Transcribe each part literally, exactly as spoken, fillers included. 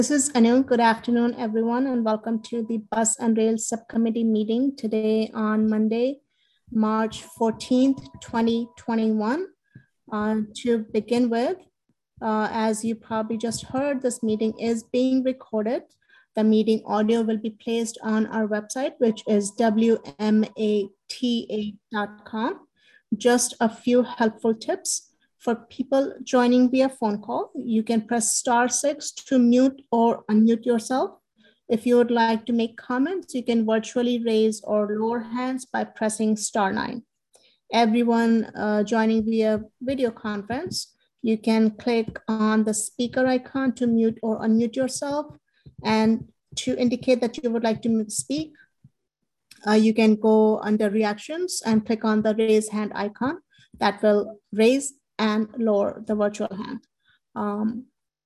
This is Anu. Good afternoon, everyone, and welcome to the Bus and Rail Subcommittee meeting today on Monday, March fourteenth, twenty twenty-one. Uh, to begin with, uh, as you probably just heard, this meeting is being recorded. The meeting audio will be placed on our website, which is W M A T A dot com. Just a few helpful tips. For people joining via phone call, you can press star six to mute or unmute yourself. If you would like to make comments, you can virtually raise or lower hands by pressing star nine. Everyone uh, joining via video conference, you can click on the speaker icon to mute or unmute yourself. And to indicate that you would like to speak, uh, you can go under reactions and click on the raise hand icon that will raise and lower the virtual hand. Um,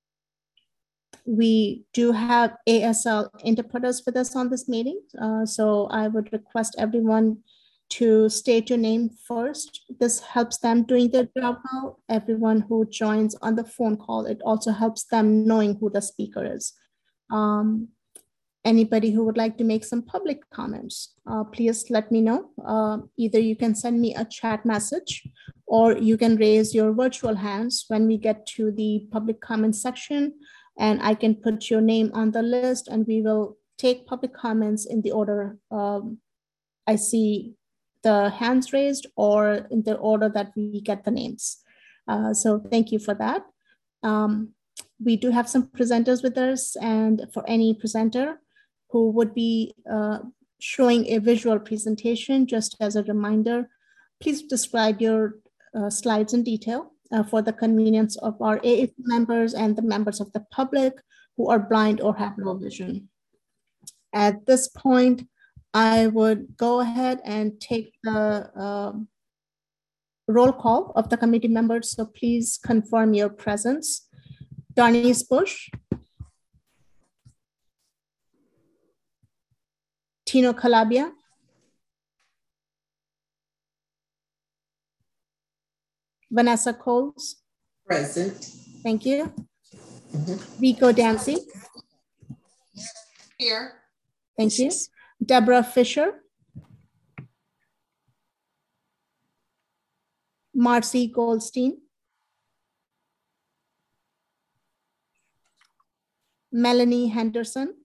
we do have A S L interpreters with us on this meeting, uh, so I would request everyone to state your name first. This helps them doing their job well. Everyone who joins on the phone call, it also helps them knowing who the speaker is. Um, Anybody who would like to make some public comments, uh, please let me know. Uh, either you can send me a chat message or you can raise your virtual hands when we get to the public comment section, and I can put your name on the list and we will take public comments in the order um, I see the hands raised or in the order that we get the names. Uh, so thank you for that. Um, we do have some presenters with us, and for any presenter who would be uh, showing a visual presentation, just as a reminder, please describe your uh, slides in detail uh, for the convenience of our A A P members and the members of the public who are blind or have low vision. At this point, I would go ahead and take the uh, roll call of the committee members, so please confirm your presence. Darnice Bush. Tino Calabia. Vanessa Coles. Present. Thank you. Mm-hmm. Rico Dancy. Here. Thank you. Deborah Fisher. Marcy Goldstein. Melanie Henderson.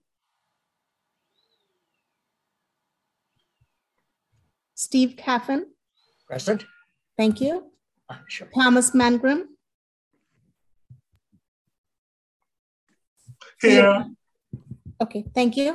Steve Caffin. Present. Thank you. Uh, sure. Thomas Mangrum. Here. Okay, thank you.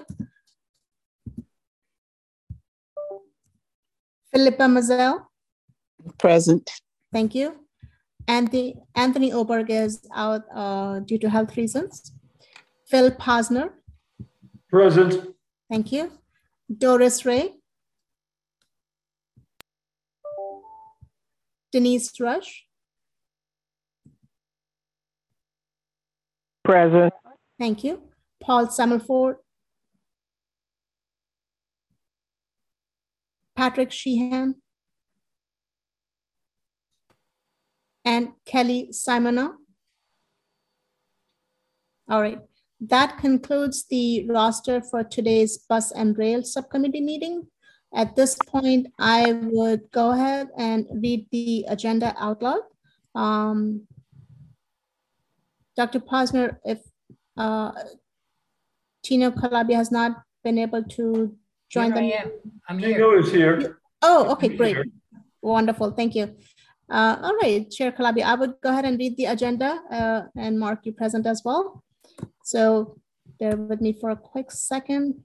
Philippa Mazel. Present. Thank you. Anthony, Anthony Oberg is out uh, due to health reasons. Phil Posner. Present. Thank you. Doris Ray. Denise Rush. Present. Thank you. Paul Summerford. Patrick Sheehan. And Kelly Simonow. All right. That concludes the roster for today's Bus and Rail Subcommittee meeting. At this point, I would go ahead and read the agenda out loud. Um, Doctor Posner, if uh, Tino Calabia has not been able to join Here the I meeting. am. I'm here. Tino is here. Oh, okay, I'm great. here. Wonderful, thank you. Uh, all right, Chair Calabia, I would go ahead and read the agenda uh, and mark you present as well. So bear with me for a quick second.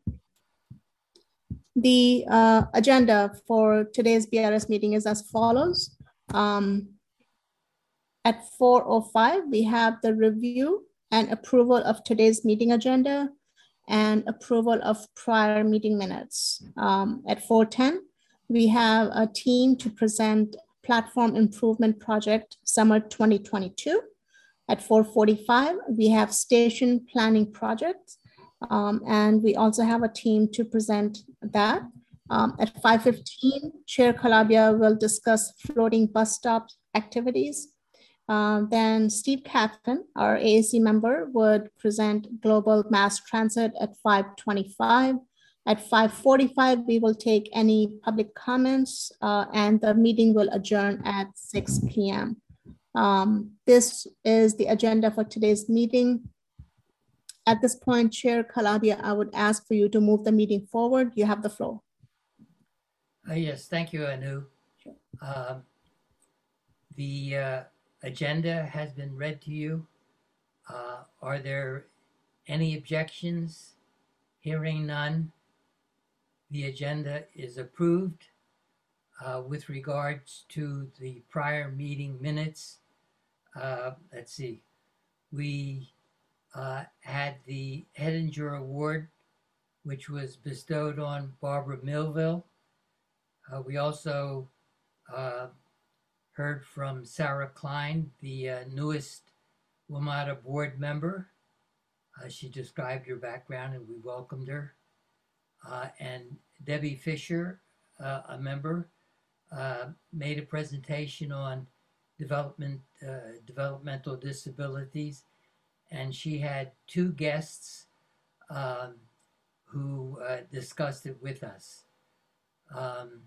The uh, agenda for today's B R S meeting is as follows. Um, at four oh five, we have the review and approval of today's meeting agenda and approval of prior meeting minutes. Um, at four ten, we have a team to present Platform Improvement Project Summer twenty twenty-two. At four forty-five, we have Station Planning Project. Um, and we also have a team to present that. Um, at five fifteen, Chair Calabia will discuss floating bus stop activities. Um, then Steve Caffin, our A A C member, would present global mass transit at five twenty-five. At five forty-five, we will take any public comments uh, and the meeting will adjourn at six p m Um, this is the agenda for today's meeting. At this point, Chair Claudia, I would ask for you to move the meeting forward. You have the floor. Uh, yes, thank you, Anu. Sure. Um, the uh, agenda has been read to you. Uh, are there any objections? Hearing none, the agenda is approved. Uh, with regards to the prior meeting minutes, uh, let's see, we uh, had the Hedinger Award, which was bestowed on Barbara Millville. Uh, we also uh, heard from Sarah Klein, the uh, newest WMATA board member. Uh, she described her background and we welcomed her. Uh, and Debbie Fisher, uh, a member, uh, made a presentation on development, uh, developmental disabilities. And she had two guests um, who uh, discussed it with us. Um,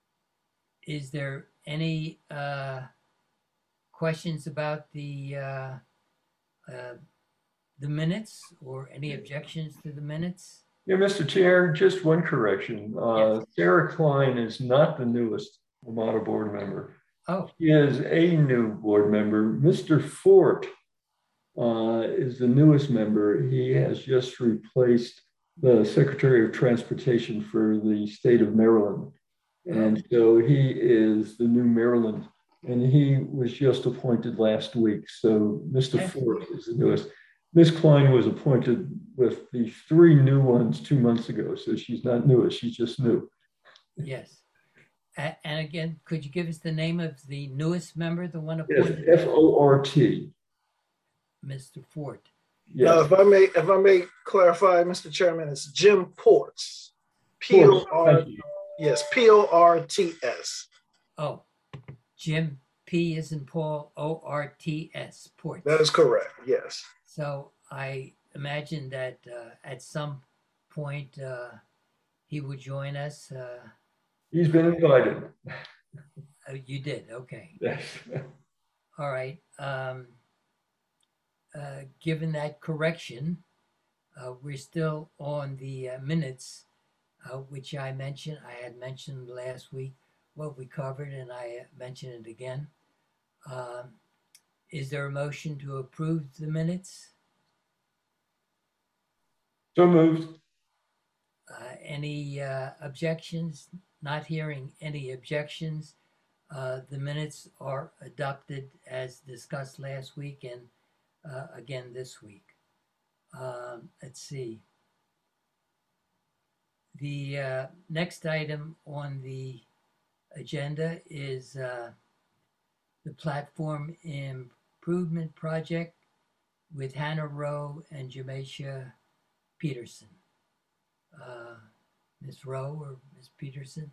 is there any uh, questions about the uh, uh, the minutes or any objections to the minutes? Yeah, Mister Chair, just one correction. Uh, Yes. Sarah Klein is not the newest WMATA board member. Oh, She is a new board member. Mister Fort uh, is the newest member. He has just replaced the Secretary of Transportation for the state of Maryland. And so he is the new Maryland, and he was just appointed last week. So Mister Okay. Fort is the newest. Miz Klein was appointed with the three new ones two months ago. So she's not newest, she's just new. yes. A- and again, could you give us the name of the newest member, the one Yes, appointed? F O R T. Mister Fort. Now, Yes. if I may, if I may clarify, Mister Chairman, it's Jim Ports. P O R, Thank you. yes, P O R T S. Oh, Jim P is in Paul, O R T S, Ports. That is correct, yes. So I imagine that uh, at some point uh, he would join us. Uh, He's been invited. oh, you did, okay. Yes. All right. Um, uh, given that correction, uh, we're still on the uh, minutes, uh, which I mentioned. I had mentioned last week what we covered, and I mentioned it again. Um, is there a motion to approve the minutes? So moved. Uh, any uh, objections? Not hearing any objections. Uh, the minutes are adopted as discussed last week and uh, again this week. Um, let's see. The uh, next item on the agenda is uh, the platform improvement project with Hannah Rowe and Jameisha Peterson. Uh, Miz Rowe or Miz Peterson?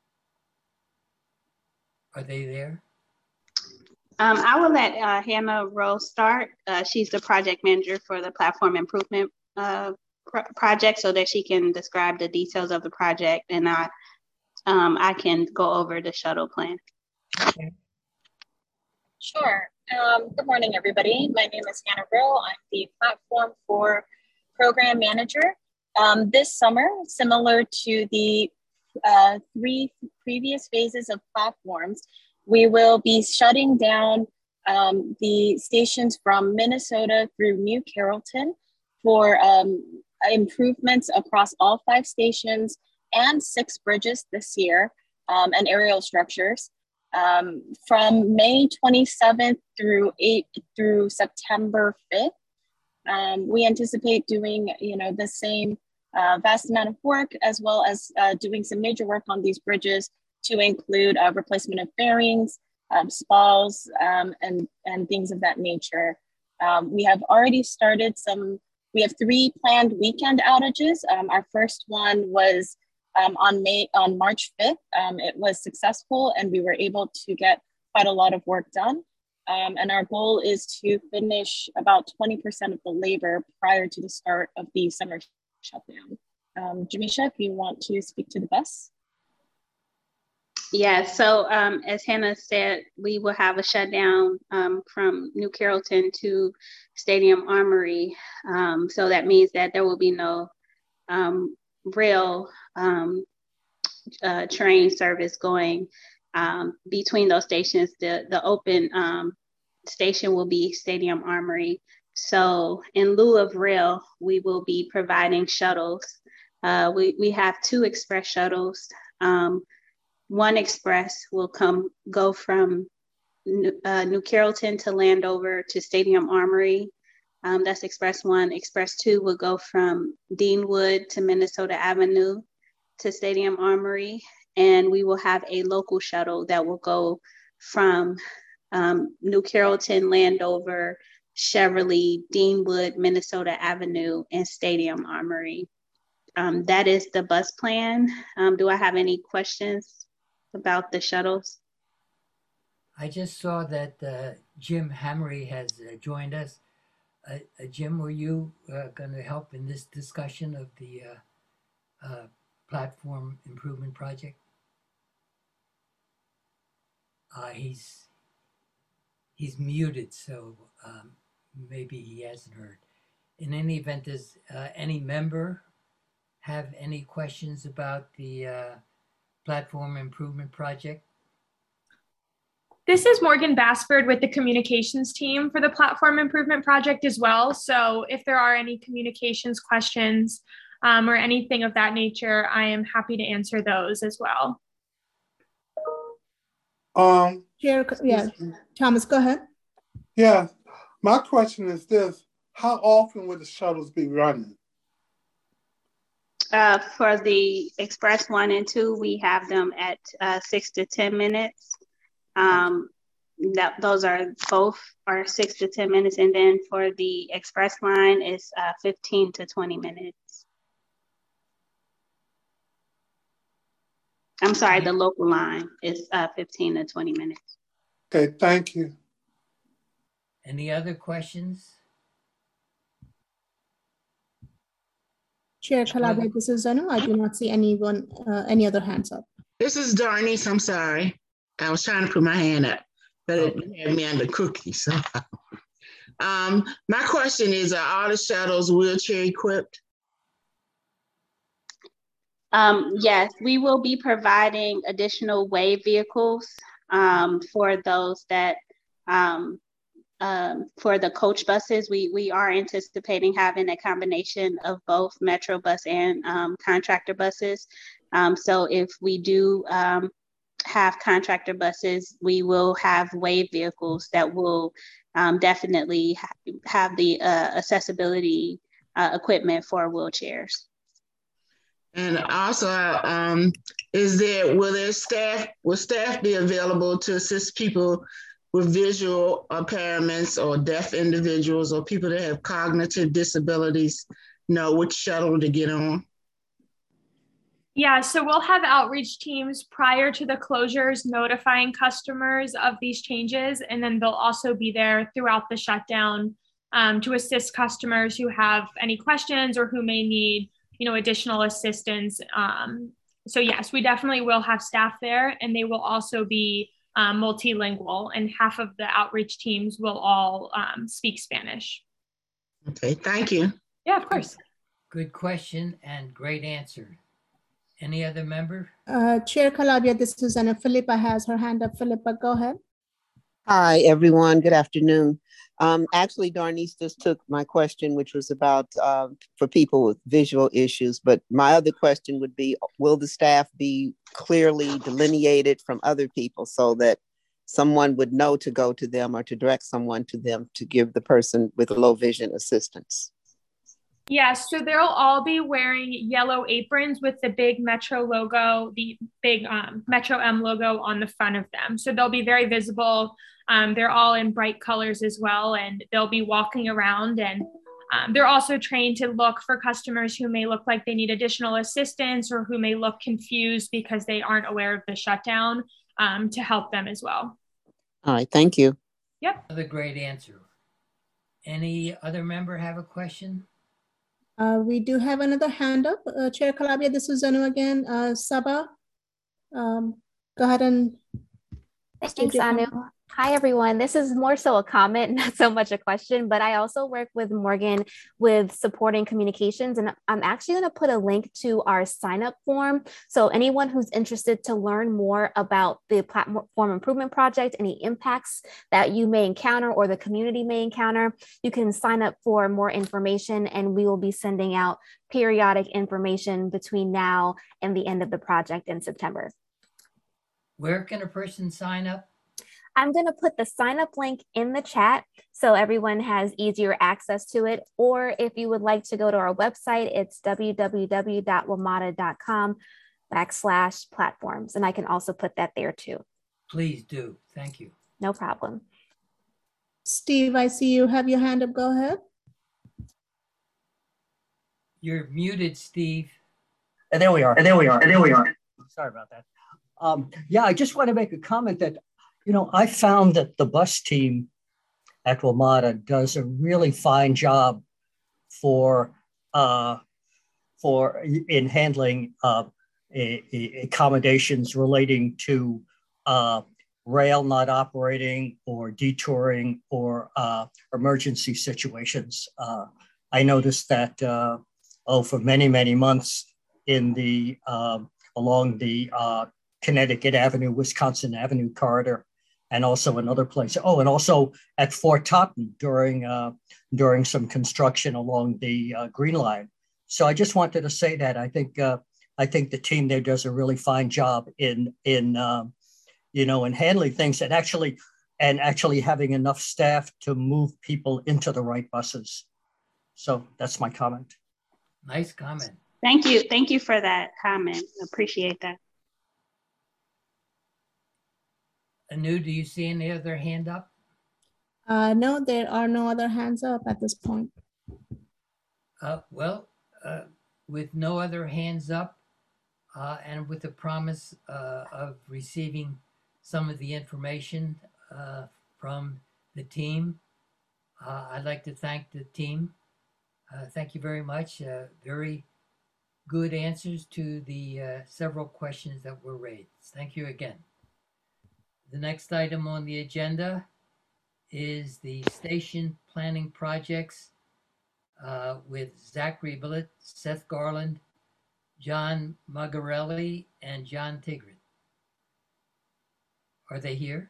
Are they there? Um, I will let uh, Hannah Rose start. Uh, she's the project manager for the platform improvement uh, pro project, so that she can describe the details of the project, and I, um, I can go over the shuttle plan. Okay. Sure. Um, good morning, everybody. My name is Hannah Rowe. I'm the platform for program manager. Um, this summer, similar to the uh, three previous phases of platforms, we will be shutting down um, the stations from Minnesota through New Carrollton for um, improvements across all five stations and six bridges this year um, and aerial structures. Um, from May twenty-seventh through eight through September fifth, um, we anticipate doing, you know, the same uh, vast amount of work, as well as uh, doing some major work on these bridges to include uh, replacement of fairings, um, spalls, um, and, and things of that nature. Um, we have already started some, we have three planned weekend outages. Um, our first one was um, on May, on March fifth. Um, it was successful and we were able to get quite a lot of work done. Um, and our goal is to finish about twenty percent of the labor prior to the start of the summer shutdown. Um, Jamisha, if you want to speak to the bus. Yeah, so um, as Hannah said, we will have a shutdown um, from New Carrollton to Stadium Armory. Um, so that means that there will be no um, rail um, uh, train service going um, between those stations. The, the open um, station will be Stadium Armory. So in lieu of rail, we will be providing shuttles. Uh, we, we have two express shuttles. Um, One express will come go from uh, New Carrollton to Landover to Stadium Armory. Um, that's Express One. Express Two will go from Deanwood to Minnesota Avenue to Stadium Armory. And we will have a local shuttle that will go from um, New Carrollton, Landover, Cheverly, Deanwood, Minnesota Avenue, and Stadium Armory. Um, that is the bus plan. Um, do I have any questions about the shuttles? I just saw that uh, Jim Hammery has uh, joined us. Uh, uh, Jim, were you uh, going to help in this discussion of the uh, uh, platform improvement project? Uh, he's he's muted, so um, maybe he hasn't heard. In any event, does uh, any member have any questions about the uh, platform improvement project? This is Morgan Basford with the communications team for the platform improvement project as well. So if there are any communications questions um, or anything of that nature, I am happy to answer those as well. Um, Chair, yeah, Thomas, go ahead. Yeah, my question is this: how often will the shuttles be running? Uh, for the Express One and Two, we have them at uh, six to ten minutes. Um, that those are both are six to ten minutes, and then for the Express line is uh, fifteen to twenty minutes. I'm sorry, the local line is uh, fifteen to twenty minutes. Okay, thank you. Any other questions? Chair Calabria, this is Zanu. I do not see anyone, uh, any other hands up. This is Darnice. I'm sorry. I was trying to put my hand up, but it had me under cookie. So, um, my question is: are all the shuttles wheelchair equipped? Um, yes, we will be providing additional wave vehicles um, for those that, um, um, for the coach buses. We, we are anticipating having a combination of both Metro bus and um, contractor buses. Um, so if we do um, have contractor buses, we will have wave vehicles that will um, definitely ha have the uh, accessibility uh, equipment for wheelchairs. And also, um, is there, will there staff, will staff be available to assist people with visual impairments or deaf individuals or people that have cognitive disabilities know which shuttle to get on? Yeah, so we'll have outreach teams prior to the closures notifying customers of these changes, and then they'll also be there throughout the shutdown um, to assist customers who have any questions or who may need, you know, additional assistance. Um, so yes, we definitely will have staff there, and they will also be um, multilingual, and half of the outreach teams will all um, speak Spanish. Okay, thank you. Yeah, of course. Good question and great answer. Any other member? Uh, Chair Calabria, this is Anna. Philippa has her hand up. Philippa, go ahead. Hi, everyone. Good afternoon. Um, actually, Darnice just took my question, which was about uh, for people with visual issues. But my other question would be, will the staff be clearly delineated from other people so that someone would know to go to them or to direct someone to them to give the person with low vision assistance? Yes, so they'll all be wearing yellow aprons with the big Metro logo, the big um, Metro M logo on the front of them. So they'll be very visible. Um, they're all in bright colors as well, and they'll be walking around, and um, they're also trained to look for customers who may look like they need additional assistance or who may look confused because they aren't aware of the shutdown um, to help them as well. All right, thank you. Yep. Another great answer. Any other member have a question? Uh, we do have another hand up. Uh, Chair Calabria, this is Anu again. Uh, Saba, um, go ahead and state Thanks, your Anu. comment. Hi, everyone. This is more so a comment, not so much a question, but I also work with Morgan with supporting communications, and I'm actually going to put a link to our sign up form. So anyone who's interested to learn more about the platform improvement project, any impacts that you may encounter or the community may encounter, you can sign up for more information, and we will be sending out periodic information between now and the end of the project in September. Where can a person sign up? I'm going to put the sign up link in the chat so everyone has easier access to it. Or if you would like to go to our website, it's www.wamata.com backslash platforms. And I can also put that there too. Please do. Thank you. No problem. Steve, I see you have your hand up. Go ahead. You're muted, Steve. And there we are. And there we are. And there we are. Sorry about that. Um, yeah, I just want to make a comment that, you know, I found that the bus team at WMATA does a really fine job for uh, for in handling uh, a, a accommodations relating to uh, rail not operating or detouring or uh, emergency situations. Uh, I noticed that uh, oh, for many many months in the uh, along the uh, Connecticut Avenue, Wisconsin Avenue corridor, and also another place. Oh, and also at Fort Totten during uh, during some construction along the uh, Green Line. So I just wanted to say that I think uh, I think the team there does a really fine job in in um, you know in handling things and actually and actually having enough staff to move people into the right buses. So that's my comment. Nice comment. Thank you. Thank you for that comment. Appreciate that. Anu, do you see any other hand up? Uh, no, there are no other hands up at this point. Uh, well, uh, with no other hands up uh, and with the promise uh, of receiving some of the information uh, from the team, uh, I'd like to thank the team. Uh, thank you very much. Uh, very good answers to the uh, several questions that were raised. Thank you again. The next item on the agenda is the station planning projects uh, with Zachary Billett, Seth Garland, John Magarelli, and John Tigran. Are they here?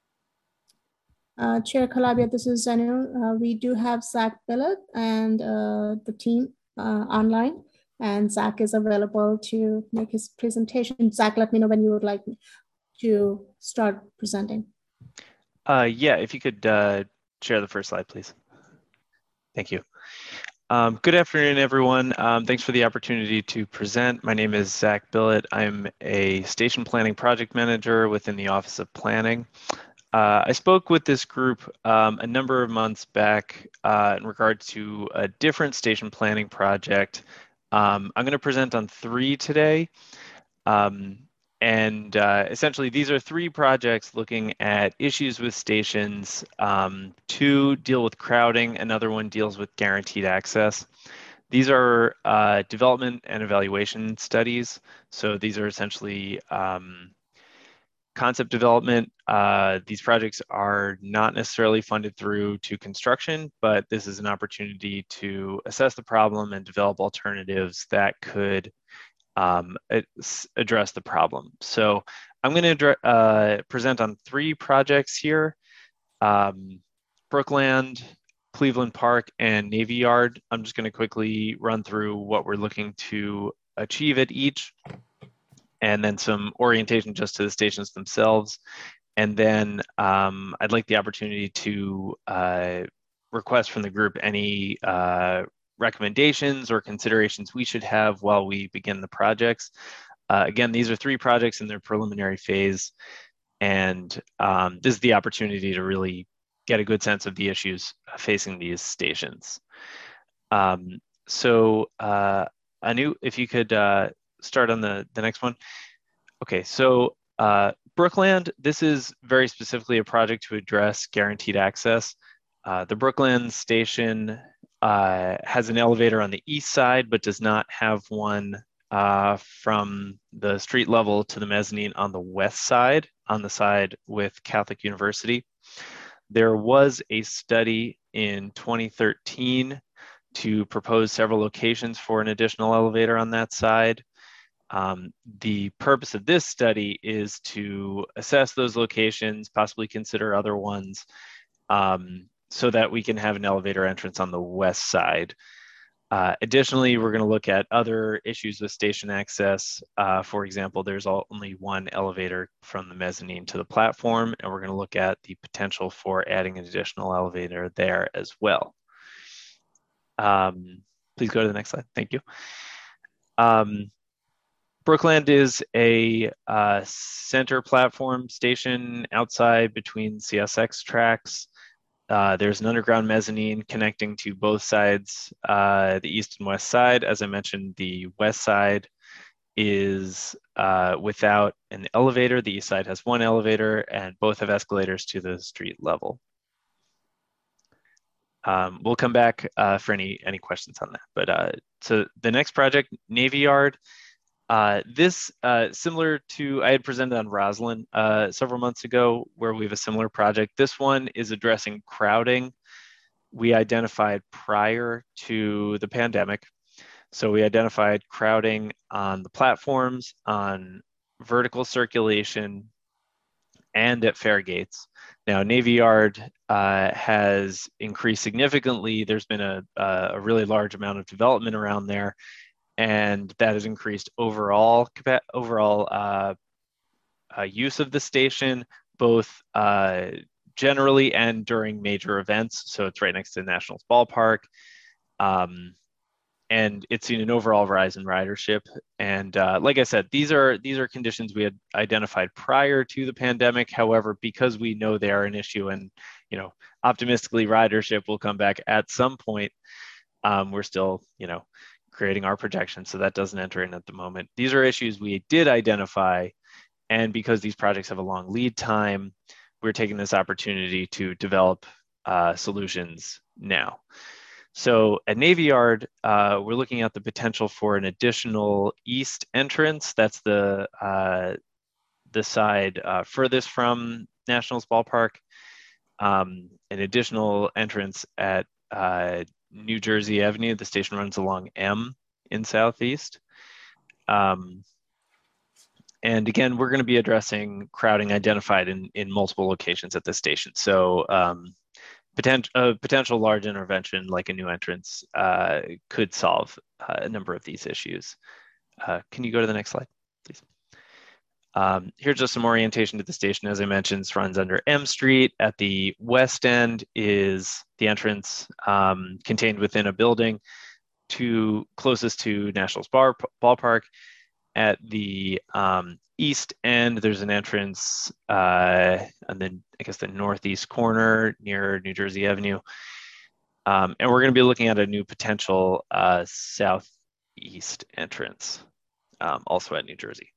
Uh, Chair Calabria, this is Anu. Uh, we do have Zach Billett and uh, the team uh, online, and Zach is available to make his presentation. Zach, let me know when you would like to start presenting. Uh, yeah, if you could uh, share the first slide, please. Thank you. Um, good afternoon, everyone. Um, thanks for the opportunity to present. My name is Zach Billett. I'm a station planning project manager within the Office of Planning. Uh, I spoke with this group um, a number of months back uh, in regard to a different station planning project. Um, I'm going to present on three today. Um, And uh, essentially, these are three projects looking at issues with stations. Um, two deal with crowding, another one deals with guaranteed access. These are uh, development and evaluation studies. So these are essentially um, concept development. Uh, these projects are not necessarily funded through to construction, but this is an opportunity to assess the problem and develop alternatives that could Um, address the problem. So I'm going to uh, present on three projects here, um, Brookland, Cleveland Park, and Navy Yard. I'm just going to quickly run through what we're looking to achieve at each, and then some orientation just to the stations themselves. And then um, I'd like the opportunity to uh, request from the group any uh, recommendations or considerations we should have while we begin the projects. Uh, again, these are three projects in their preliminary phase, and um, this is the opportunity to really get a good sense of the issues facing these stations. Um, so uh, Anu, if you could uh, start on the, the next one. Okay, so uh, Brookland, this is very specifically a project to address guaranteed access. Uh, the Brookland station uh, has an elevator on the east side, but does not have one uh, from the street level to the mezzanine on the west side, on the side with Catholic University. There was a study in twenty thirteen to propose several locations for an additional elevator on that side. Um, the purpose of this study is to assess those locations, possibly consider other ones, um, so that we can have an elevator entrance on the west side. Uh, additionally, we're going to look at other issues with station access. Uh, for example, there's only one elevator from the mezzanine to the platform, and we're going to look at the potential for adding an additional elevator there as well. Um, please go to the next slide. Thank you. Um, Brookland is a uh, center platform station outside between C S X tracks. Uh, there's an underground mezzanine connecting to both sides, uh, the east and west side. As I mentioned, the west side is uh, without an elevator. The east side has one elevator, and both have escalators to the street level. Um, we'll come back uh, for any, any questions on that. But uh, so the next project, Navy Yard. Uh, this, uh, similar to, I had presented on Roslyn uh, several months ago, where we have a similar project. This one is addressing crowding. We identified prior to the pandemic. So we identified crowding on the platforms, on vertical circulation, and at fare gates. Now, Navy Yard uh, has increased significantly. There's been a, a really large amount of development around there, and that has increased overall overall uh, uh, use of the station, both uh, generally and during major events. So it's right next to the Nationals ballpark. Um, and it's seen an overall rise in ridership. And uh, like I said, these are these are conditions we had identified prior to the pandemic. However, because we know they are an issue, and you know, optimistically ridership will come back at some point, um, we're still, you know, creating our projections, so that doesn't enter in at the moment. These are issues we did identify, and because these projects have a long lead time, we're taking this opportunity to develop uh, solutions now. So at Navy Yard, uh, we're looking at the potential for an additional east entrance. That's the, uh, the side uh, furthest from Nationals ballpark. Um, an additional entrance at uh, New Jersey Avenue. The station runs along M in Southeast. Um, and again, we're going to be addressing crowding identified in, in multiple locations at the station. So um, potent, a potential large intervention like a new entrance uh, could solve uh, a number of these issues. Uh, can you go to the next slide, please? Um, here's just some orientation to the station. As I mentioned, this runs under M Street. At the west end is the entrance um, contained within a building to closest to Nationals Bar, Ballpark. At the um, east end, there's an entrance uh, and then I guess the northeast corner near New Jersey Avenue. Um, and we're going to be looking at a new potential uh, southeast entrance, um, also at New Jersey.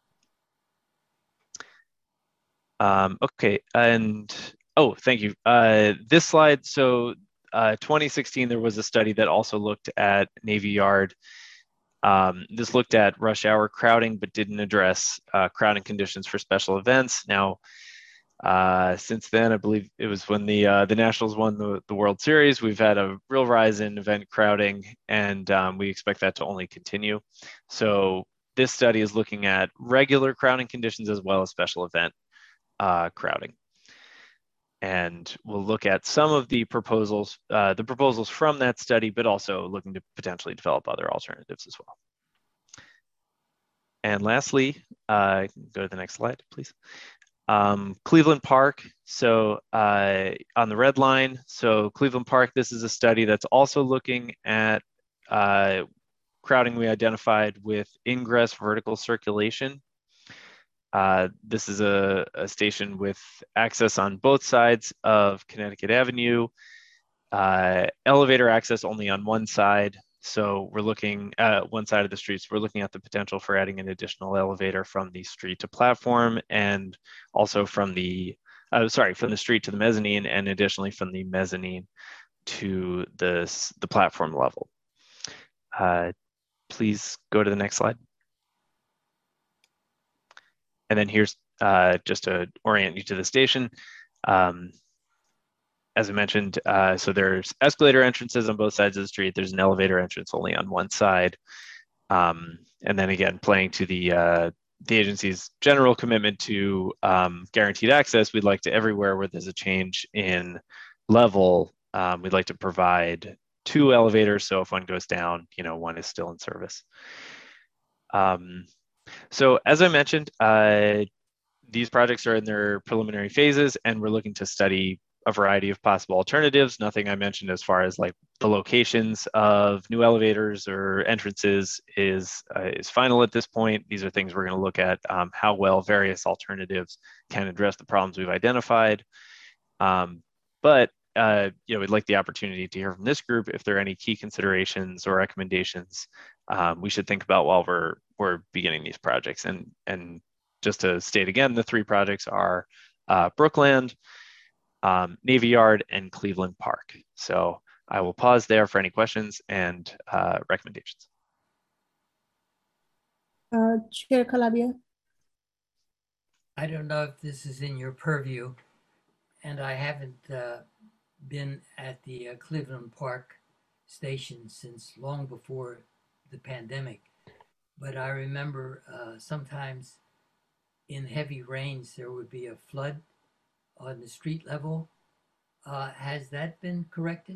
Um, okay, and oh, thank you. Uh, this slide, so uh, twenty sixteen, there was a study that also looked at Navy Yard. Um, this looked at rush hour crowding, but didn't address uh, crowding conditions for special events. Now, uh, since then, I believe it was when the uh, the Nationals won the, the World Series, we've had a real rise in event crowding, and um, we expect that to only continue. So this study is looking at regular crowding conditions as well as special event Uh, crowding. And we'll look at some of the proposals, uh, the proposals from that study, but also looking to potentially develop other alternatives as well. And lastly, uh, go to the next slide, please. Um, Cleveland Park, so uh, on the red line, so Cleveland Park, this is a study that's also looking at uh, crowding we identified with ingress vertical circulation. Uh, this is a, a station with access on both sides of Connecticut Avenue, uh, elevator access only on one side. So we're looking at one side of the streets, we're looking at the potential for adding an additional elevator from the street to platform, and also from the, uh, sorry, from the street to the mezzanine, and additionally from the mezzanine to the, the platform level. Uh, please go to the next slide. And then here's uh, just to orient you to the station. Um, as I mentioned, uh, so there's escalator entrances on both sides of the street. There's an elevator entrance only on one side. Um, and then again, playing to the, uh, the agency's general commitment to um, guaranteed access, we'd like to everywhere where there's a change in level, um, we'd like to provide two elevators. So if one goes down, you know, one is still in service. Um, so as I mentioned, uh, these projects are in their preliminary phases, and we're looking to study a variety of possible alternatives. Nothing I mentioned as far as like the locations of new elevators or entrances is, uh, is final at this point. These are things we're going to look at, um, how well various alternatives can address the problems we've identified. Um, but uh, you know, we'd like the opportunity to hear from this group if there are any key considerations or recommendations um, we should think about while we're we're beginning these projects. And and just to state again, the three projects are uh, Brookland, um, Navy Yard, and Cleveland Park. So I will pause there for any questions and uh, recommendations. Uh, Chair Calabria. I don't know if this is in your purview, and I haven't uh, been at the uh, Cleveland Park station since long before the pandemic. But I remember uh, sometimes in heavy rains, there would be a flood on the street level. Uh, has that been corrected?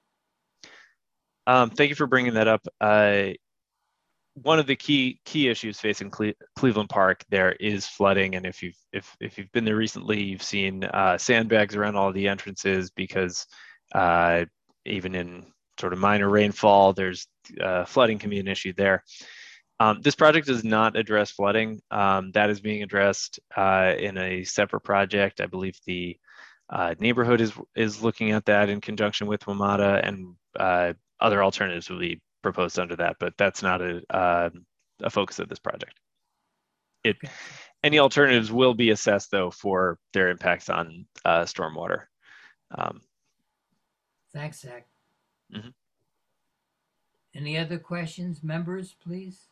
Um, thank you for bringing that up. Uh, one of the key key issues facing Cle Cleveland Park there is flooding, and if you've if if you've been there recently, you've seen uh, sandbags around all the entrances because uh, even in sort of minor rainfall, there's uh, flooding can be an issue there. Um, this project does not address flooding. Um, that is being addressed uh, in a separate project. I believe the uh, neighborhood is is looking at that in conjunction with WMATA, and uh, other alternatives will be proposed under that, but that's not a, uh, a focus of this project. It, okay. Any alternatives will be assessed though for their impacts on uh, stormwater. Um, Thanks, Zach. Mm-hmm. Any other questions, members, please?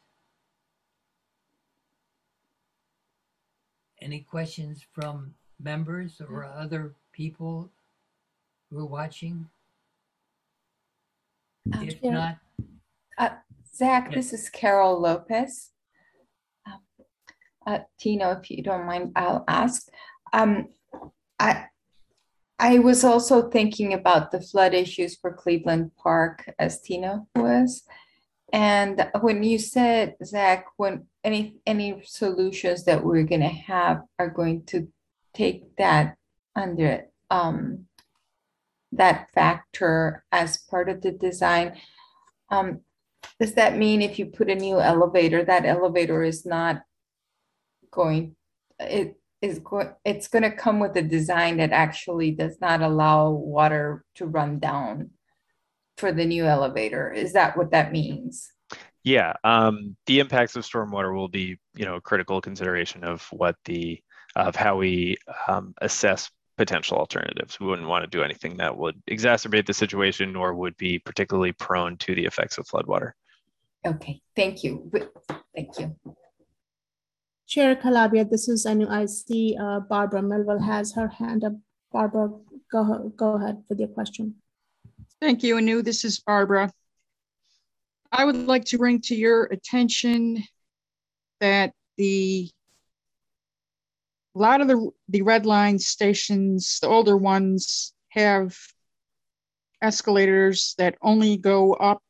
Any questions from members or other people who are watching? Um, if yeah. not, Uh, Zach, yes. This is Carol Lopez. Um, uh, Tino, if you don't mind, I'll ask. Um, I I was also thinking about the flood issues for Cleveland Park, as Tino was. And when you said, Zach, when any any solutions that we're going to have are going to take that under um, that factor as part of the design, um, does that mean if you put a new elevator, that elevator is not going, it is going, it's going to come with a design that actually does not allow water to run down for the new elevator? Is that what that means? Yeah, um, the impacts of stormwater will be, you know, a critical consideration of what the, of how we um, assess potential alternatives. We wouldn't want to do anything that would exacerbate the situation or would be particularly prone to the effects of floodwater. Okay, thank you. Thank you. Chair Calabria, this is Anu. I see uh, Barbara Melville has her hand up. Barbara, go, go ahead with your question. Thank you, Anu. This is Barbara. I would like to bring to your attention that the a lot of the, the red line stations, the older ones, have escalators that only go up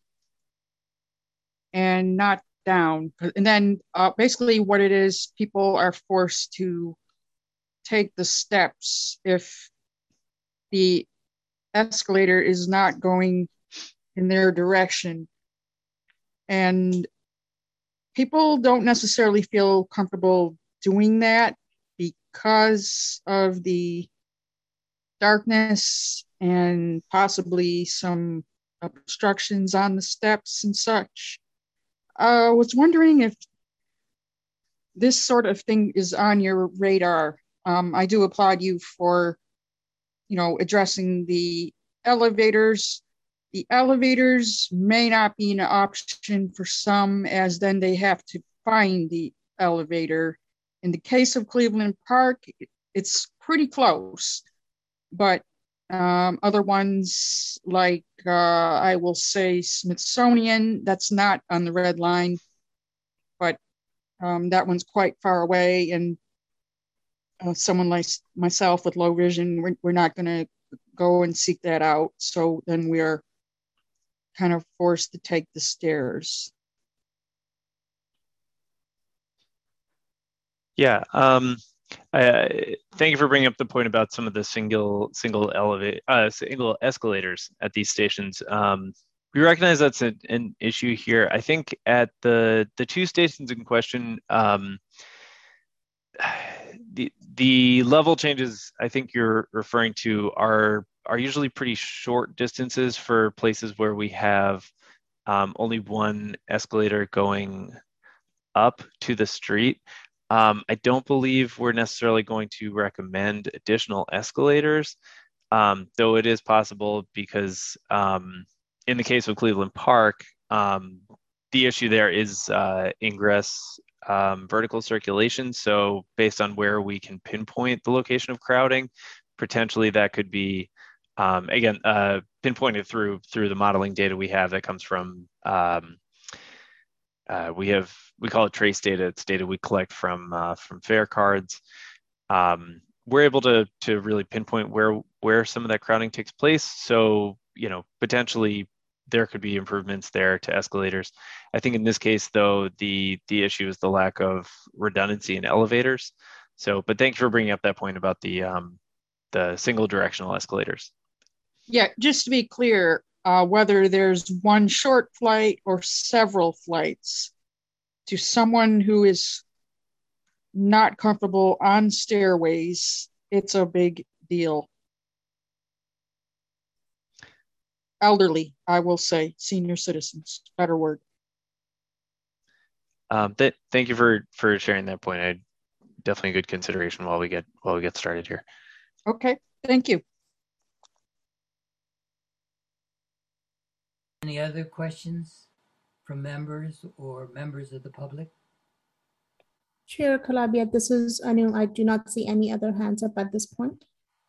and not down. And then uh, basically what it is, people are forced to take the steps if the escalator is not going in their direction. And people don't necessarily feel comfortable doing that because of the darkness and possibly some obstructions on the steps and such. I uh, was wondering if this sort of thing is on your radar. Um, I do applaud you for, you know, addressing the elevators. The elevators may not be an option for some, as then they have to find the elevator. In the case of Cleveland Park, it's pretty close, but um, other ones like, uh, I will say Smithsonian, that's not on the red line, but um, that one's quite far away. And uh, someone like myself with low vision, we're, we're not going to go and seek that out. So then we are kind of forced to take the stairs. Yeah, um, I, thank you for bringing up the point about some of the single single elevate uh, single escalators at these stations. Um, we recognize that's a, an issue here. I think at the the two stations in question, um, the the level changes I think you're referring to are are usually pretty short distances for places where we have um, only one escalator going up to the street. Um, I don't believe we're necessarily going to recommend additional escalators, um, though it is possible because um, in the case of Cleveland Park, um, the issue there is uh, ingress um, vertical circulation. So based on where we can pinpoint the location of crowding, potentially that could be, um, again, uh, pinpointed through through the modeling data we have that comes from, um, uh, we have, we call it trace data. It's data we collect from uh, from fare cards. Um, we're able to to really pinpoint where where some of that crowding takes place. So, you know, potentially there could be improvements there to escalators. I think in this case, though, the the issue is the lack of redundancy in elevators. So, but thank you for bringing up that point about the um, the single directional escalators. Yeah, just to be clear, uh, whether there's one short flight or several flights, to someone who is not comfortable on stairways, it's a big deal. Elderly, I will say, senior citizens, better word. Um, th thank you for for sharing that point. I definitely a good consideration while we get while we get started here. Okay, thank you. Any other questions from members or members of the public? Chair Calabia, this is Anu. I do not see any other hands up at this point.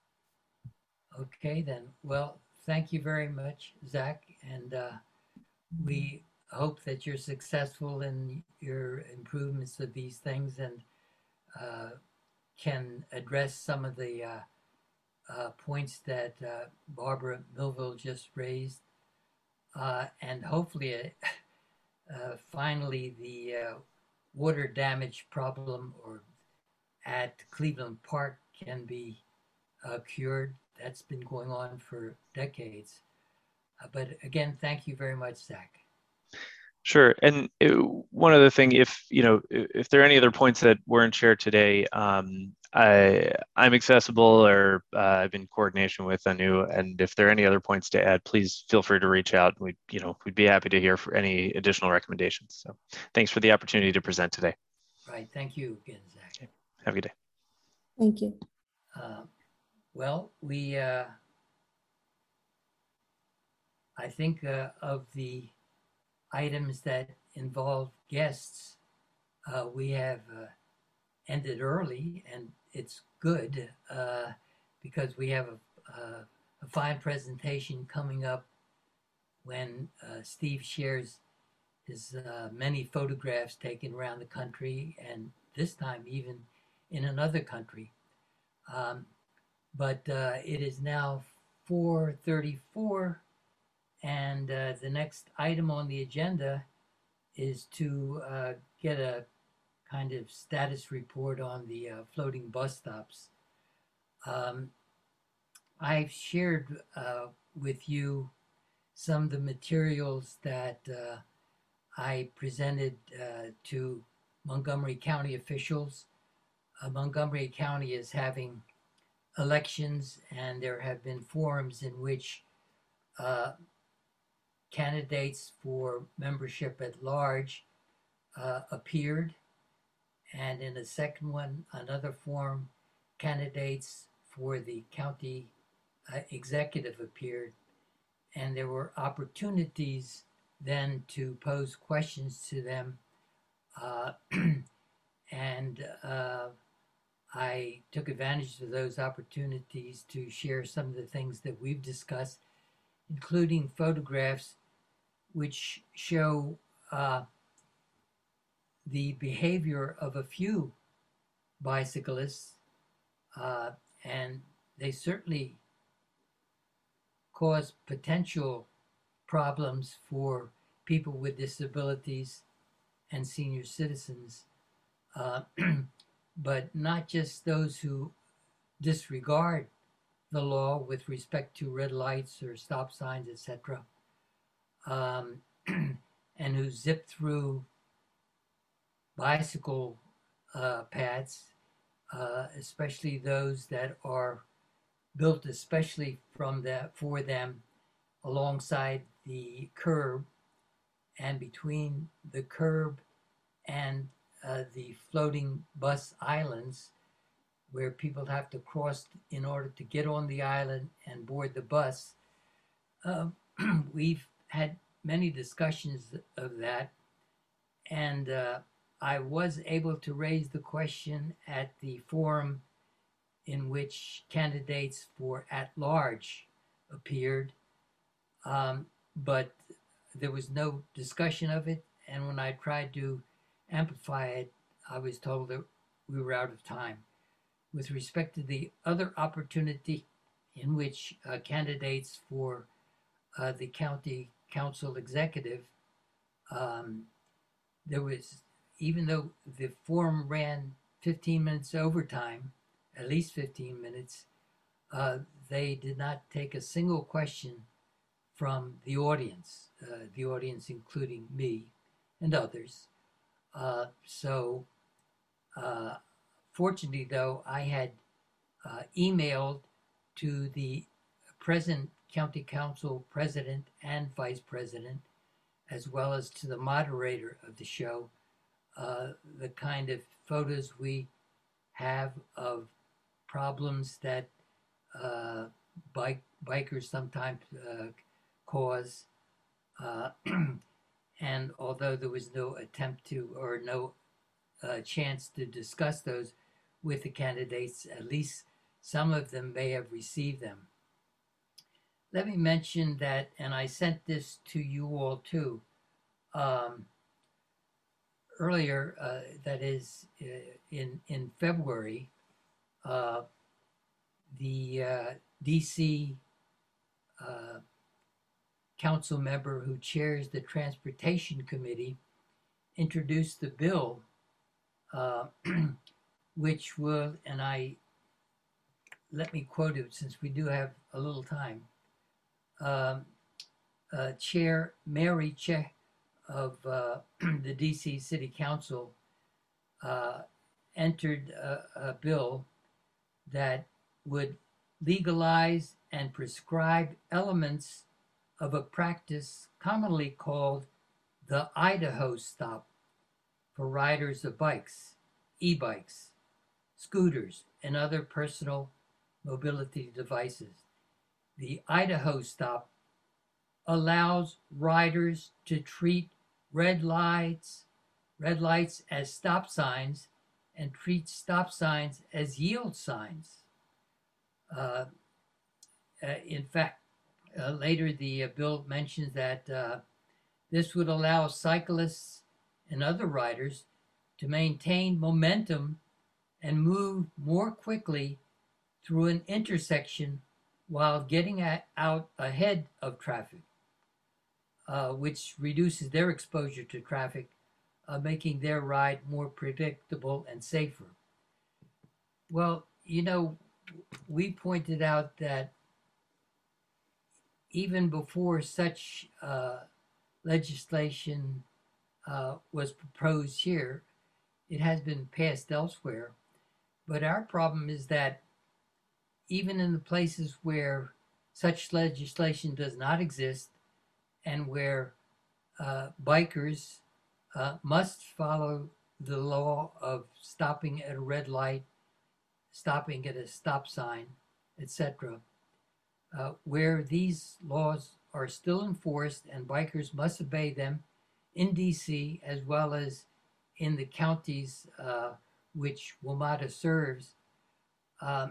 Okay, then. Well, thank you very much, Zach. And uh, we hope that you're successful in your improvements of these things and uh, can address some of the uh, uh, points that uh, Barbara Millville just raised. Uh, and hopefully, uh, uh, finally, the uh, water damage problem or at Cleveland Park can be uh, cured. That's been going on for decades. Uh, but again, thank you very much, Zach. Sure. And it, one other thing, if you know, if there are any other points that weren't shared today, um, I I'm accessible, or uh, I've been in coordination with Anu, and if there are any other points to add, please feel free to reach out. We you know we'd be happy to hear for any additional recommendations. So thanks for the opportunity to present today. Right. Thank you again, Zach. Okay. Have a good day. Thank you. Uh, well, we uh, I think uh, of the items that involve guests, uh, we have uh, ended early, and it's good uh, because we have a, a, a fine presentation coming up when uh, Steve shares his uh, many photographs taken around the country, and this time even in another country. Um, but uh, it is now four thirty-four, and uh, the next item on the agenda is to uh, get a kind of status report on the uh, floating bus stops. Um, I've shared uh, with you some of the materials that uh, I presented uh, to Montgomery County officials. Uh, Montgomery County is having elections, and there have been forums in which uh, candidates for membership at large uh, appeared, and in the second one, another form, candidates for the county uh, executive appeared, and there were opportunities then to pose questions to them, uh, and uh, I took advantage of those opportunities to share some of the things that we've discussed, including photographs which show uh, the behavior of a few bicyclists, uh, and they certainly cause potential problems for people with disabilities and senior citizens, uh, but not just those who disregard the law with respect to red lights or stop signs, et cetera, um, and who zip through bicycle uh, paths, uh, especially those that are built especially from that for them alongside the curb and between the curb and uh, the floating bus islands, where people have to cross in order to get on the island and board the bus. Uh, we've had many discussions of that, and uh, I was able to raise the question at the forum in which candidates for at-large appeared, um, but there was no discussion of it, and when I tried to amplify it, I was told that we were out of time. With respect to the other opportunity in which uh, candidates for uh, the county council executive, um, there was, even though the forum ran fifteen minutes overtime, at least fifteen minutes, uh, they did not take a single question from the audience, uh, the audience including me and others. Uh, so, uh, fortunately, though, I had uh, emailed to the present county council president and vice president, as well as to the moderator of the show, uh, the kind of photos we have of problems that uh, bike bikers sometimes uh, cause. Uh, and although there was no attempt to, or no uh, chance to discuss those with the candidates, at least some of them may have received them. Let me mention that, and I sent this to you all too, um, earlier, uh, that is uh, in, in February, uh, the uh, D C uh, council member who chairs the Transportation Committee introduced the bill uh, which will, and I, let me quote it since we do have a little time. Um, uh, Chair Mary Che of uh, the D C City Council uh, entered a, a bill that would legalize and prescribe elements of a practice commonly called the Idaho stop for riders of bikes, e-bikes, scooters, and other personal mobility devices. The Idaho stop allows riders to treat red lights, red lights as stop signs and treat stop signs as yield signs. Uh, uh, in fact, uh, later the uh, bill mentions that uh, this would allow cyclists and other riders to maintain momentum and move more quickly through an intersection while getting at, out ahead of traffic, uh, which reduces their exposure to traffic, uh, making their ride more predictable and safer. Well, you know, we pointed out that even before such uh, legislation uh, was proposed here, it has been passed elsewhere. But our problem is that even in the places where such legislation does not exist and where uh, bikers uh, must follow the law of stopping at a red light, stopping at a stop sign, et cetera, uh, where these laws are still enforced and bikers must obey them in D C as well as in the counties uh, which WMATA serves. Uh,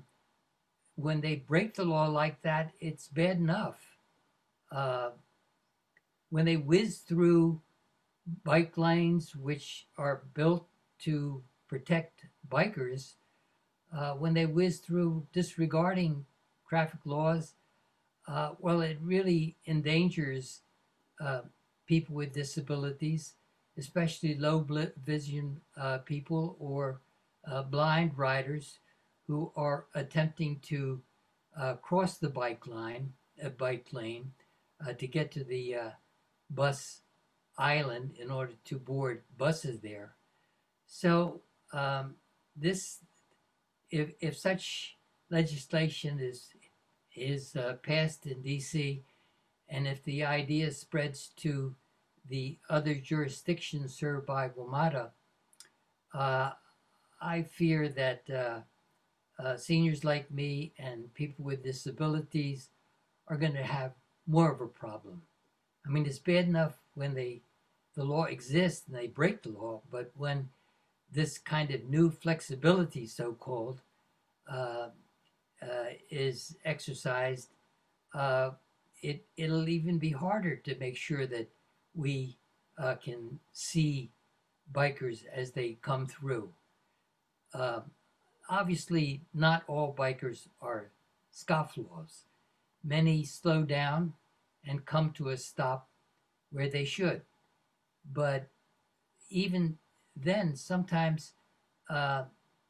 when they break the law like that, it's bad enough. Uh, when they whiz through bike lanes which are built to protect bikers, uh, when they whiz through disregarding traffic laws, uh, well, it really endangers uh, people with disabilities, especially low vision uh, people or uh, blind riders who are attempting to uh, cross the bike line, a bike lane, uh, to get to the uh, bus island in order to board buses there. So um, this, if if such legislation is is uh, passed in D C, and if the idea spreads to the other jurisdictions served by WMATA, uh, I fear that uh, uh, seniors like me and people with disabilities are going to have more of a problem. I mean, it's bad enough when they the law exists and they break the law, but when this kind of new flexibility, so-called, uh, uh, is exercised, uh, it, it'll even be harder to make sure that we uh, can see bikers as they come through. Uh, obviously, not all bikers are scofflaws. Many slow down and come to a stop where they should. But even then, sometimes, uh,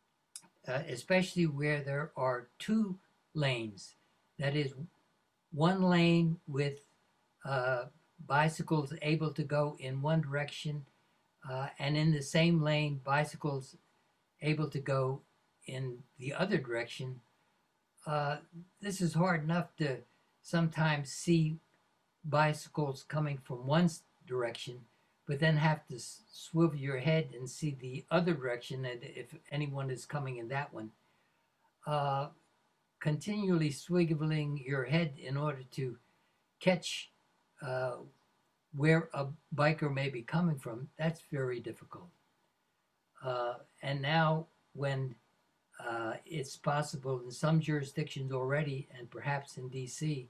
uh, especially where there are two lanes, that is, one lane with uh, bicycles able to go in one direction, uh, and in the same lane, bicycles able to go in the other direction. Uh, this is hard enough to sometimes see bicycles coming from one direction, but then have to swivel your head and see the other direction, and if anyone is coming in that one. Uh, continually swiveling your head in order to catch uh, where a biker may be coming from, that's very difficult. Uh, and now when uh, it's possible in some jurisdictions already, and perhaps in D C,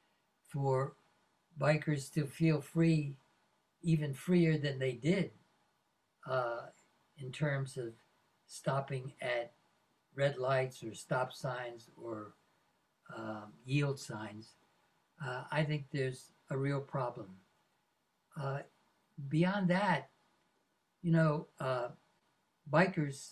for bikers to feel free, even freer than they did, uh, in terms of stopping at red lights or stop signs or um, yield signs, uh, I think there's a real problem. Uh, beyond that, you know, uh, bikers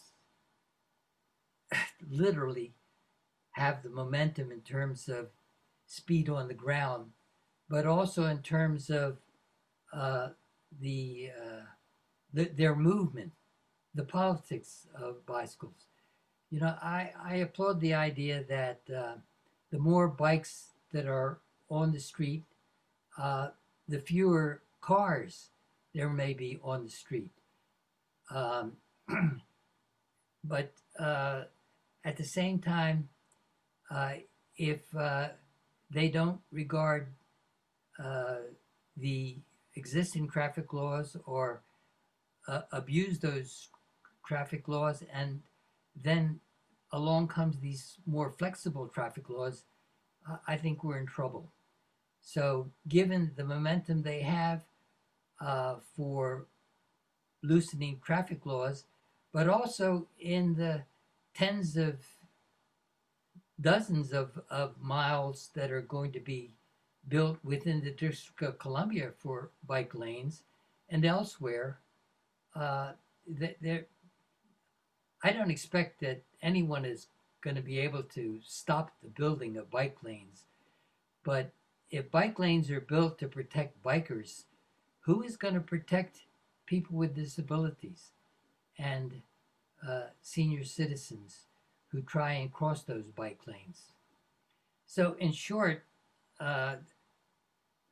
literally have the momentum in terms of speed on the ground, but also in terms of uh, the, uh, the their movement, the politics of bicycles. You know, I, I applaud the idea that uh, the more bikes that are on the street, uh, the fewer cars there may be on the street. Um, but uh, at the same time, uh, if uh, they don't regard uh, the existing traffic laws or uh, abuse those traffic laws, and then along comes these more flexible traffic laws, uh, I think we're in trouble. So given the momentum they have uh, for loosening traffic laws, but also in the tens of dozens of, of miles that are going to be built within the District of Columbia for bike lanes and elsewhere, uh, there, I don't expect that anyone is going to be able to stop the building of bike lanes. But if bike lanes are built to protect bikers, who is going to protect people with disabilities and uh, senior citizens who try and cross those bike lanes? So in short, uh,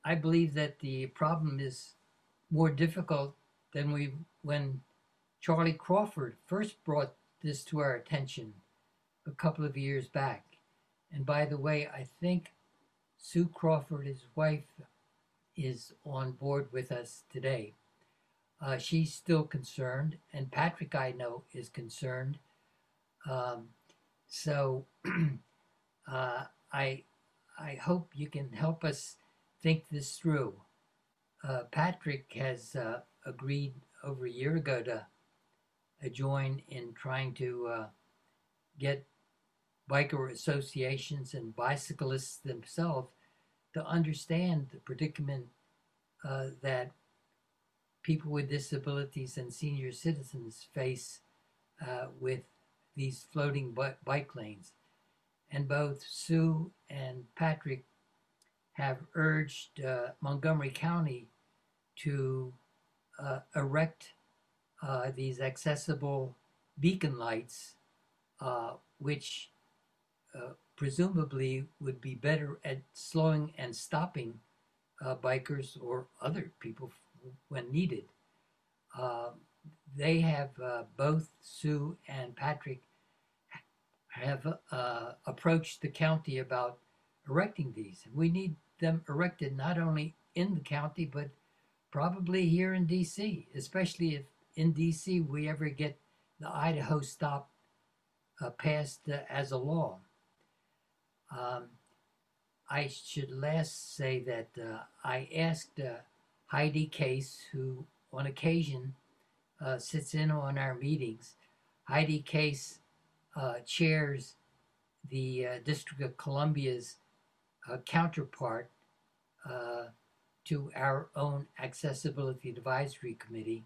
I believe that the problem is more difficult than we when Charlie Crawford first brought this to our attention a couple of years back. And by the way, I think Sue Crawford, his wife, is on board with us today. Uh, she's still concerned, and Patrick, I know, is concerned. Um, so uh, I, I hope you can help us think this through. Uh, Patrick has uh, agreed over a year ago to uh, join in trying to uh, get biker associations and bicyclists themselves to understand the predicament uh, that people with disabilities and senior citizens face uh, with these floating bike lanes. And both Sue and Patrick have urged uh, Montgomery County to uh, erect uh, these accessible beacon lights, uh, which uh, presumably would be better at slowing and stopping uh, bikers or other people when needed. Uh, they have, uh, both Sue and Patrick have uh, approached the county about erecting these. We need them erected not only in the county, but probably here in D C, especially if in D C we ever get the Idaho stop uh, passed uh, as a law. Um, I should last say that uh, I asked uh, Heidi Case, who on occasion uh, sits in on our meetings. Heidi Case uh, chairs the uh, District of Columbia's uh, counterpart uh, to our own Accessibility Advisory Committee.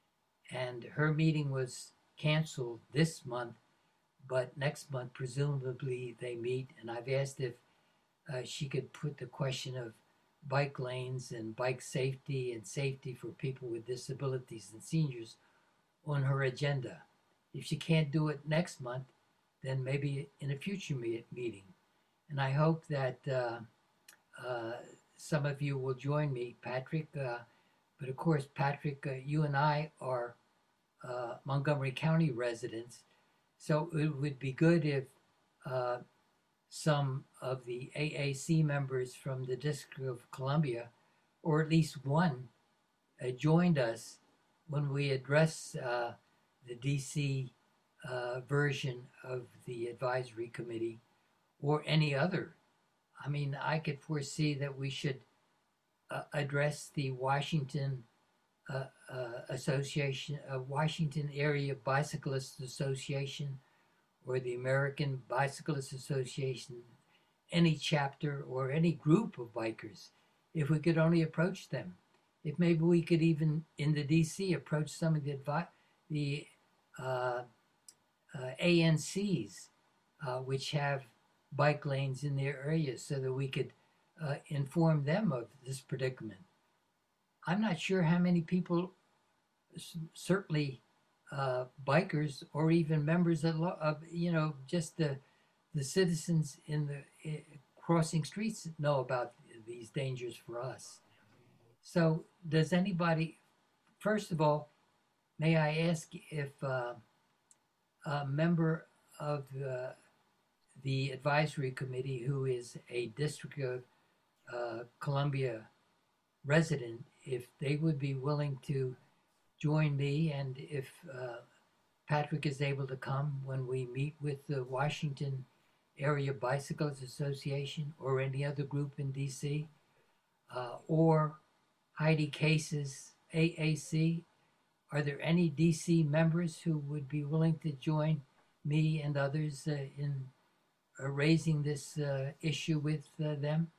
And her meeting was canceled this month, but next month, presumably they meet. And I've asked if uh, she could put the question of bike lanes and bike safety and safety for people with disabilities and seniors on her agenda. If she can't do it next month, then maybe in a future me meeting. And I hope that uh, uh, some of you will join me, Patrick. Uh, but of course, Patrick, uh, you and I are uh, Montgomery County residents. So it would be good if uh, some of the A A C members from the District of Columbia, or at least one, uh, joined us when we address uh, the D C uh, version of the advisory committee, or any other. I mean, I could foresee that we should uh, address the Washington uh, uh, Association, uh, Washington Area Bicyclists Association, or the American Bicyclists Association, any chapter or any group of bikers, if we could only approach them. If maybe we could even, in the D C, approach some of the, advi the uh, uh, A N Cs, uh, which have bike lanes in their areas, so that we could uh, inform them of this predicament. I'm not sure how many people, certainly uh, bikers or even members of, of, you know, just the, the citizens in the uh, crossing streets know about these dangers for us. So does anybody, first of all, may I ask if uh, a member of uh, the advisory committee who is a District of uh, Columbia resident, if they would be willing to join me, and if uh, Patrick is able to come when we meet with the Washington Area Bicyclists Association or any other group in D C, uh, or Heidi Case's A A C. Are there any D C members who would be willing to join me and others uh, in uh, raising this uh, issue with uh, them?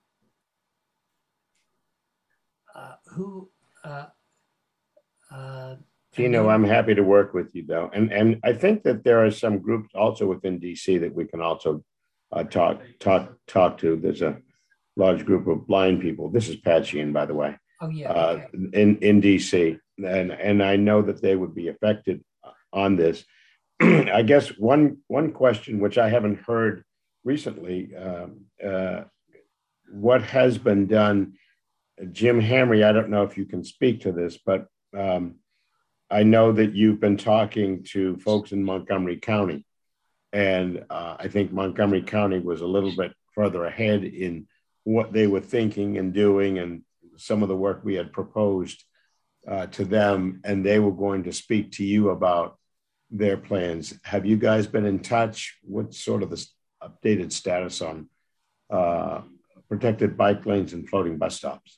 Uh, who? Uh, uh, Tino, I'm happy to work with you, though. And and I think that there are some groups also within D C that we can also uh, talk talk talk to. There's a large group of blind people. This is Pat Sheehan, by the way. Oh yeah. Uh, okay. In in D C, and and I know that they would be affected on this. I guess one one question which I haven't heard recently: um, uh, what has been done Jim Hamry, I don't know if you can speak to this, but um, I know that you've been talking to folks in Montgomery County, and uh, I think Montgomery County was a little bit further ahead in what they were thinking and doing, and some of the work we had proposed uh, to them, and they were going to speak to you about their plans. Have you guys been in touch? What's sort of the updated status on uh, protected bike lanes and floating bus stops?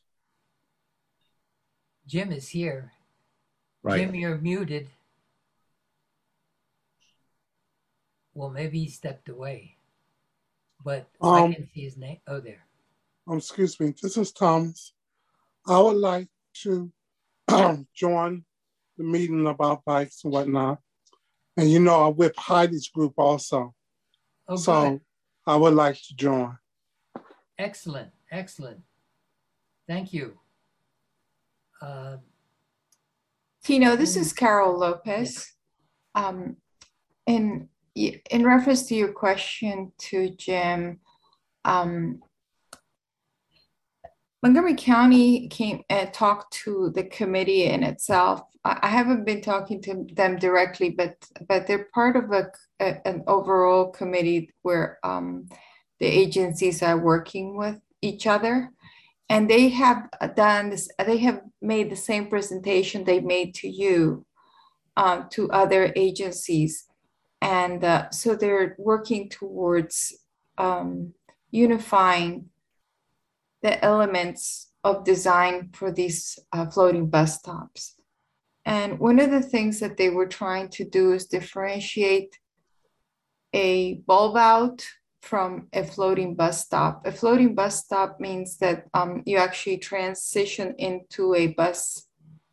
Jim is here. Right. Jim, you're muted. Well, maybe he stepped away, but Um, I can see his name. Oh, there. Um, excuse me, this is Thomas. I would like to join the meeting about bikes and whatnot. And you know, I'm with Heidi's group also. Oh, so good. I would like to join. Excellent, excellent. Thank you. Uh, Tino, this is Carol Lopez. Um, in, in reference to your question to Jim, um, Montgomery County came and talked to the committee in itself. I, I haven't been talking to them directly, but but they're part of a, a an overall committee where um, the agencies are working with each other. And they have done this, they have made the same presentation they made to you, um, to other agencies. And uh, so they're working towards um, unifying the elements of design for these uh, floating bus stops. And one of the things that they were trying to do is differentiate a bulb out from a floating bus stop. A floating bus stop means that um, you actually transition into a bus,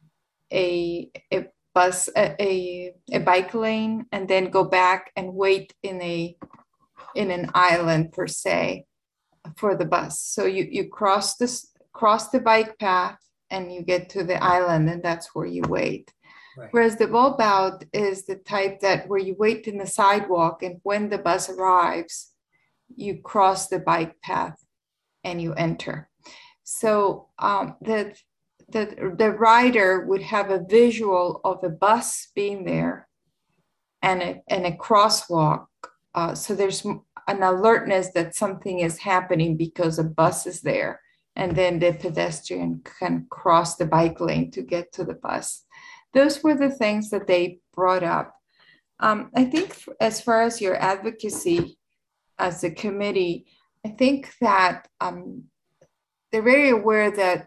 a, a bus, a, a, a bike lane, and then go back and wait in a in an island per se for the bus. So you, you cross this cross the bike path and you get to the island, and that's where you wait. Right. Whereas the bulb out is the type that where you wait in the sidewalk, and when the bus arrives, you cross the bike path and you enter. So um, the, the, the rider would have a visual of a bus being there and a, and a crosswalk. Uh, so there's an alertness that something is happening because a bus is there. And then the pedestrian can cross the bike lane to get to the bus. Those were the things that they brought up. Um, I think as far as your advocacy, as a committee, I think that um, they're very aware that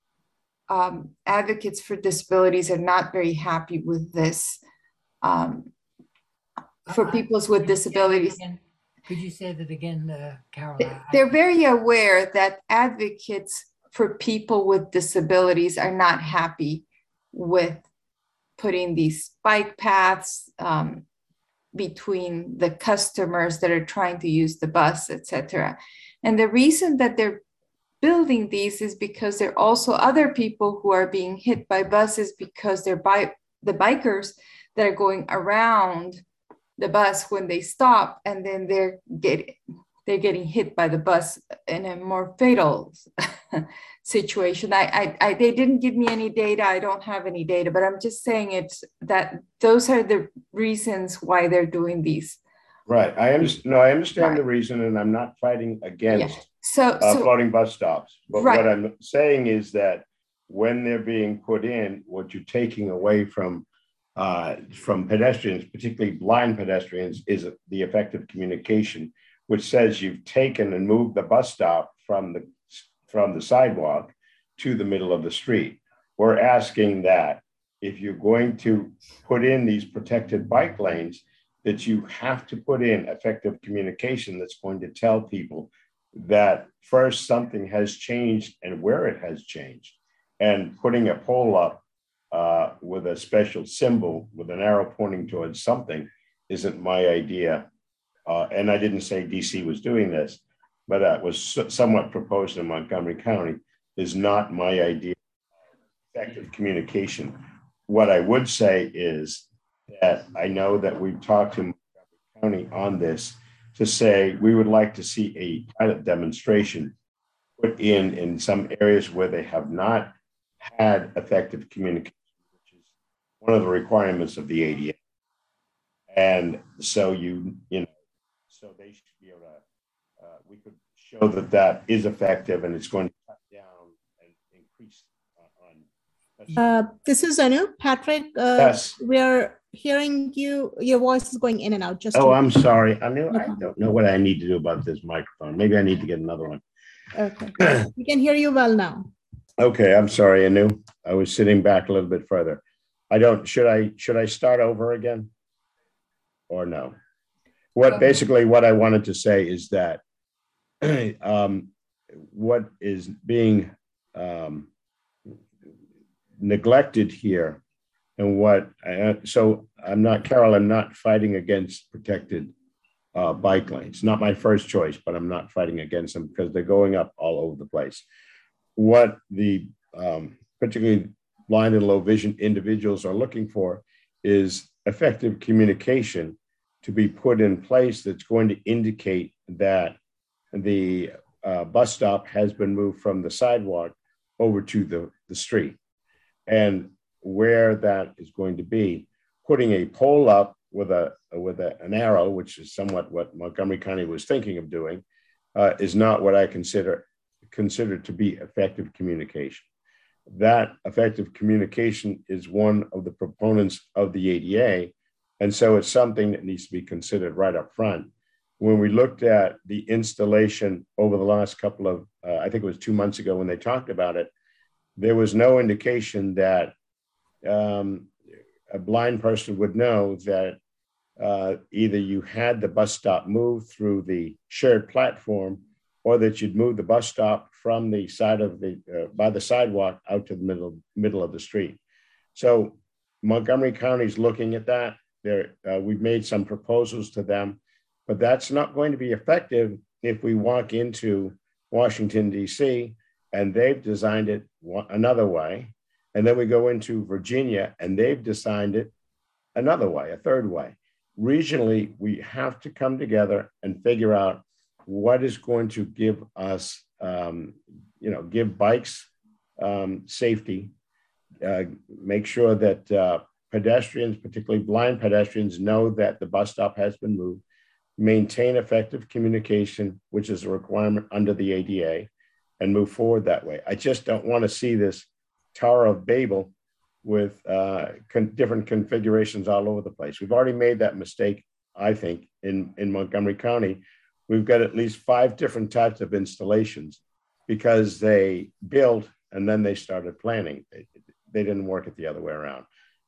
um, advocates for disabilities are not very happy with this. Um, for people with disabilities. Could you say that again, uh, Carol? They're very aware that advocates for people with disabilities are not happy with putting these bike paths, um, between the customers that are trying to use the bus, et cetera. And the reason that they're building these is because there are also other people who are being hit by buses because they're by the bikers that are going around the bus when they stop, and then they're getting they're getting hit by the bus in a more fatal situation. I, I, I, they didn't give me any data. I don't have any data, but I'm just saying it's that those are the reasons why they're doing these. Right. I understand. No, I understand right. the reason, and I'm not fighting against yeah. so, uh, so, floating bus stops. But right. what I'm saying is that when they're being put in, what you're taking away from uh, from pedestrians, particularly blind pedestrians, is the effective communication, which says you've taken and moved the bus stop from the from the sidewalk to the middle of the street. We're asking that if you're going to put in these protected bike lanes, that you have to put in effective communication that's going to tell people that first something has changed and where it has changed. And putting a pole up uh, with a special symbol with an arrow pointing towards something isn't my idea. Uh, and I didn't say D C was doing this, but that was so, somewhat proposed in Montgomery County, is not my idea of effective communication. What I would say is that I know that we've talked to Montgomery County on this to say we would like to see a pilot demonstration put in in some areas where they have not had effective communication, which is one of the requirements of the A D A. And so you, you know, so they should be able to, uh, we could show that that is effective and it's going to cut down and increase on. Uh, this is Anu. Patrick, uh, yes. We're hearing you. Your voice is going in and out. Just oh, to- I'm sorry. I knew, I don't know what I need to do about this microphone. Maybe I need to get another one. Okay. We can hear you well now. Okay, I'm sorry, Anu. I was sitting back a little bit further. I don't, should I, should I start over again? Or no? What basically what I wanted to say is that um, what is being um, neglected here and what, I, so I'm not, Carol, I'm not fighting against protected uh, bike lanes. Not my first choice, but I'm not fighting against them because they're going up all over the place. What the um, particularly blind and low vision individuals are looking for is effective communication to be put in place that's going to indicate that the uh, bus stop has been moved from the sidewalk over to the, the street. And where that is going to be, putting a pole up with a with a, an arrow, which is somewhat what Montgomery County was thinking of doing, uh, is not what I consider considered to be effective communication. That effective communication is one of the proponents of the A D A, and so it's something that needs to be considered right up front. When we looked at the installation over the last couple of, uh, I think it was two months ago when they talked about it, there was no indication that um, a blind person would know that uh, either you had the bus stop moved through the shared platform or that you'd move the bus stop from the side of the, uh, by the sidewalk out to the middle, middle of the street. So Montgomery County is looking at that. There, uh, we've made some proposals to them, but that's not going to be effective if we walk into Washington, D C, and they've designed it another way. And then we go into Virginia and they've designed it another way, a third way. Regionally, we have to come together and figure out what is going to give us, um, you know, give bikes um, safety, uh, make sure that uh, pedestrians, particularly blind pedestrians, know that the bus stop has been moved, maintain effective communication, which is a requirement under the A D A, and move forward that way. I just don't want to see this Tower of Babel with uh, con different configurations all over the place. We've already made that mistake, I think, in, in Montgomery County. We've got at least five different types of installations because they built and then they started planning. They, they didn't work it the other way around.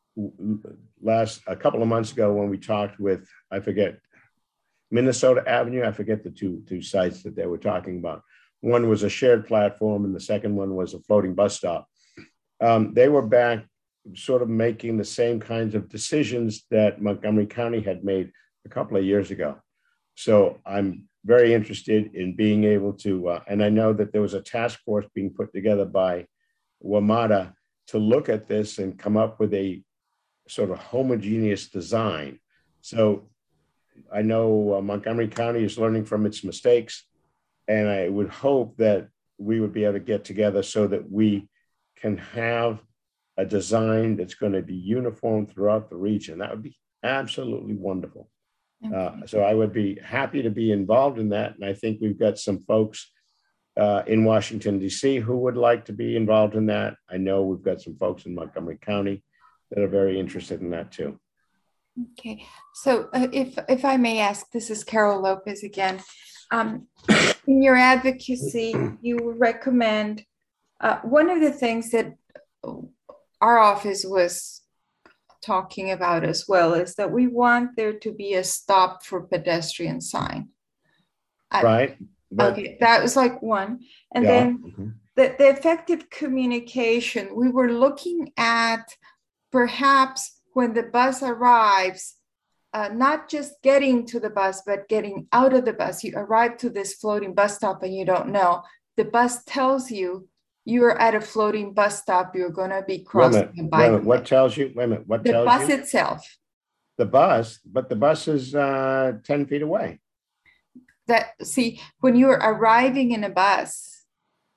Last, a couple of months ago when we talked with, I forget, Minnesota Avenue, I forget the two, two sites that they were talking about. One was a shared platform and the second one was a floating bus stop. Um, they were back sort of making the same kinds of decisions that Montgomery County had made a couple of years ago. So I'm very interested in being able to, uh, and I know that there was a task force being put together by WMATA to look at this and come up with a sort of homogeneous design. So I know uh, Montgomery County is learning from its mistakes, and I would hope that we would be able to get together so that we can have a design that's going to be uniform throughout the region. That would be absolutely wonderful. Uh, so I would be happy to be involved in that. And I think we've got some folks uh, in Washington, D C who would like to be involved in that. I know we've got some folks in Montgomery County that are very interested in that too. Okay, so uh, if, if I may ask, this is Carol Lopez again. Um, in your advocacy, you recommend, uh, one of the things that our office was talking about as well is that we want there to be a stop for pedestrian sign. Right. But, okay, that was like one. And yeah. then mm-hmm. the, the effective communication, we were looking at perhaps when the bus arrives, uh, not just getting to the bus, but getting out of the bus. You arrive to this floating bus stop and you don't know. The bus tells you you're at a floating bus stop. You're going to be crossing the bike. What tells you? Wait a minute. What the tells bus you? itself. The bus, but the bus is uh, ten feet away. That see, when you're arriving in a bus,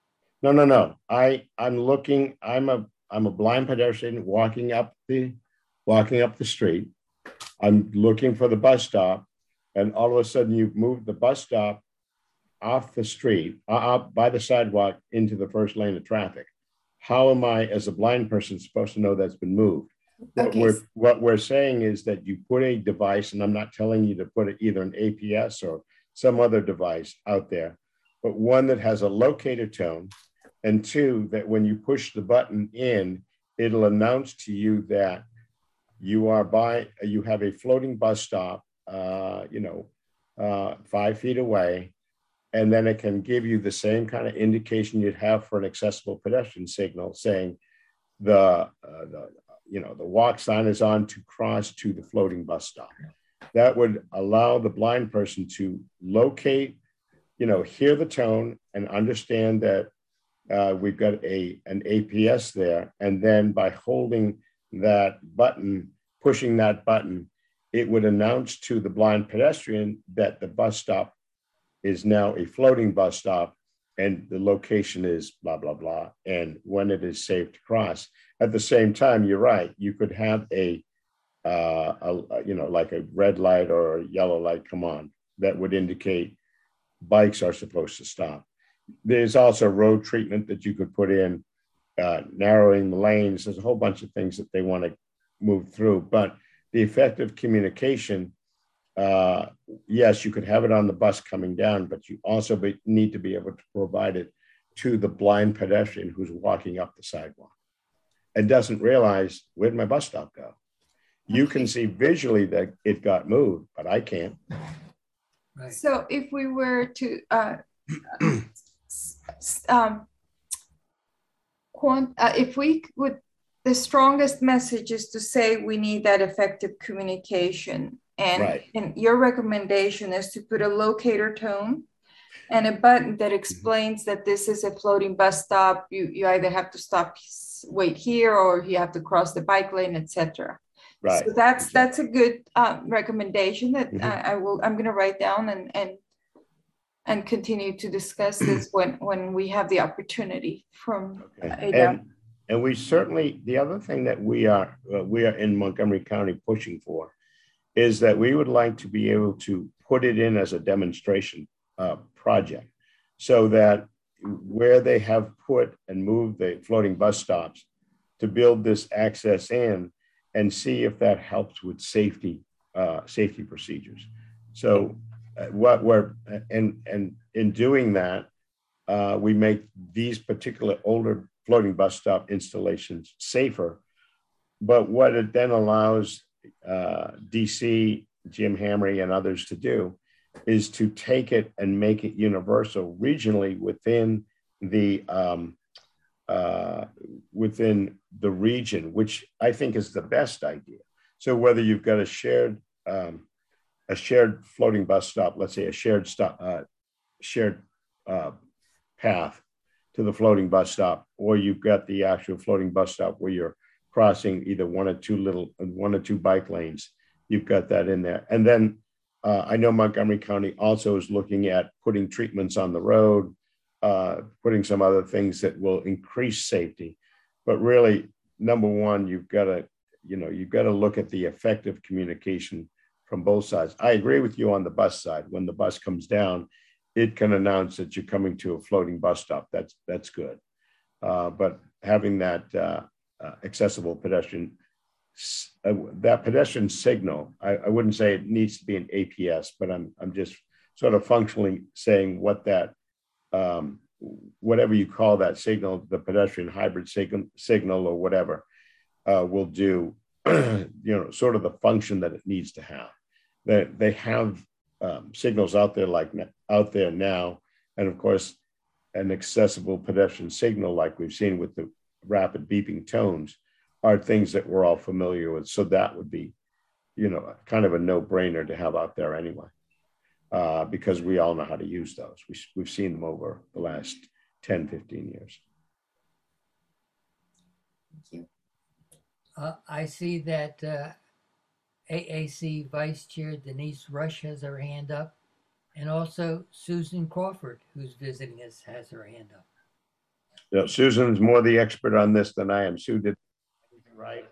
No, no, no. I, I'm looking, I'm a, I'm a blind pedestrian walking up the, walking up the street. I'm looking for the bus stop, and all of a sudden you've moved the bus stop off the street, uh, up by the sidewalk into the first lane of traffic. How am I, as a blind person, supposed to know that's been moved? What Okay. we're what we're saying is that you put a device, and I'm not telling you to put it either an A P S or some other device out there, but one that has a locator tone, and two, that when you push the button in, it'll announce to you that you are by, you have a floating bus stop, uh, you know, uh, five feet away, and then it can give you the same kind of indication you'd have for an accessible pedestrian signal, saying the, uh, the you know, the walk sign is on to cross to the floating bus stop. That would allow the blind person to locate, you know, hear the tone and understand that uh, we've got a an A P S there. And then by holding that button, pushing that button, it would announce to the blind pedestrian that the bus stop is now a floating bus stop and the location is blah, blah, blah, and when it is safe to cross. At the same time, you're right, you could have a, uh, a, you know, like a red light or a yellow light come on that would indicate bikes are supposed to stop. There's also road treatment that you could put in, uh, narrowing the lanes. There's a whole bunch of things that they want to move through, but the effective communication, uh, yes, you could have it on the bus coming down, but you also be, need to be able to provide it to the blind pedestrian who's walking up the sidewalk and doesn't realize, where'd my bus stop go? You can see visually that it got moved, but I can't. Right. So if we were to, uh, um, quant uh, if we would, the strongest message is to say we need that effective communication. And, right. and your recommendation is to put a locator tone and a button that explains that this is a floating bus stop. You, you either have to stop, wait here, or you have to cross the bike lane, et cetera. Right. So that's that's a good uh, recommendation that mm-hmm. I, I will. I'm going to write down and and and continue to discuss this when when we have the opportunity from okay. uh, A D A P. And, and we certainly, the other thing that we are uh, we are in Montgomery County pushing for is that we would like to be able to put it in as a demonstration uh, project, so that where they have put and moved the floating bus stops to build this access in, and see if that helps with safety uh, safety procedures. So uh, what we're, and, and in doing that, uh, we make these particular older floating bus stop installations safer. But what it then allows uh, D C, Jim Hamry and others to do is to take it and make it universal regionally within the um, uh, within the region, which I think is the best idea. So whether you've got a shared um, a shared floating bus stop, let's say a shared stop, uh, shared uh, path to the floating bus stop, or you've got the actual floating bus stop where you're crossing either one or two little one or two bike lanes, you've got that in there. And then uh, I know Montgomery County also is looking at putting treatments on the road, Uh, putting some other things that will increase safety. But really, number one, you've got to, you know, you've got to look at the effective communication from both sides. I agree with you on the bus side. When the bus comes down, it can announce that you're coming to a floating bus stop. That's that's good. Uh, but having that uh, uh, accessible pedestrian, uh, that pedestrian signal, I, I wouldn't say it needs to be an A P S, but I'm I'm just sort of functionally saying what that Um, whatever you call that signal, the pedestrian hybrid signal, signal or whatever, uh, will do, you know, sort of the function that it needs to have. They, they have um, signals out there like out there now, and of course, an accessible pedestrian signal like we've seen with the rapid beeping tones are things that we're all familiar with. So that would be, you know, kind of a no-brainer to have out there anyway. Uh, because we all know how to use those. We, we've seen them over the last ten, fifteen years. Thank you. Uh, I see that uh, A A C Vice Chair Denise Rush has her hand up, and also Susan Crawford, who's visiting us, has her hand up. You know, Susan's more the expert on this than I am. Sue, did right?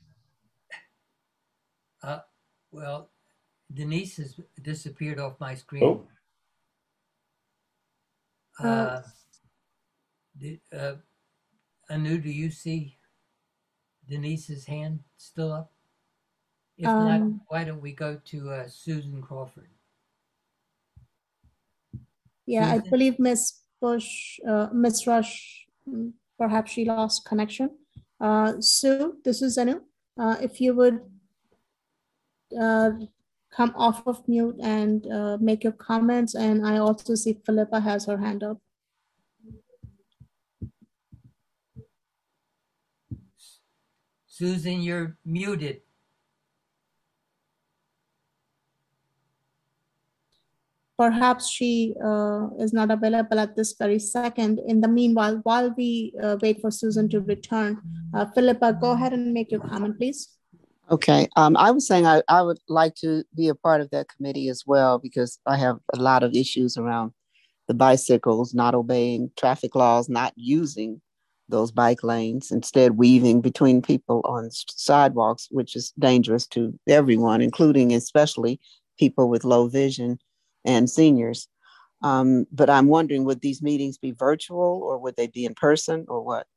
Uh, well, Denise has disappeared off my screen. Oh. Uh, did, uh, Anu, do you see Denise's hand still up? If Um, not, why don't we go to uh, Susan Crawford? Yeah, Susan? I believe Miss Bush, uh, Miss Rush, mm, perhaps she lost connection. Uh, Sue, this is Anu. Uh, if you would uh, come off of mute and uh, make your comments, and I also see Philippa has her hand up. Susan, you're muted. Perhaps she uh, is not available at this very second. In the meanwhile, while we uh, wait for Susan to return, uh, Philippa, go ahead and make your comment, please. Okay. Um, I was saying I, I would like to be a part of that committee as well, because I have a lot of issues around the bicycles, not obeying traffic laws, not using those bike lanes, instead weaving between people on sidewalks, which is dangerous to everyone, including especially people with low vision and seniors. Um, but I'm wondering, would these meetings be virtual or would they be in person or what?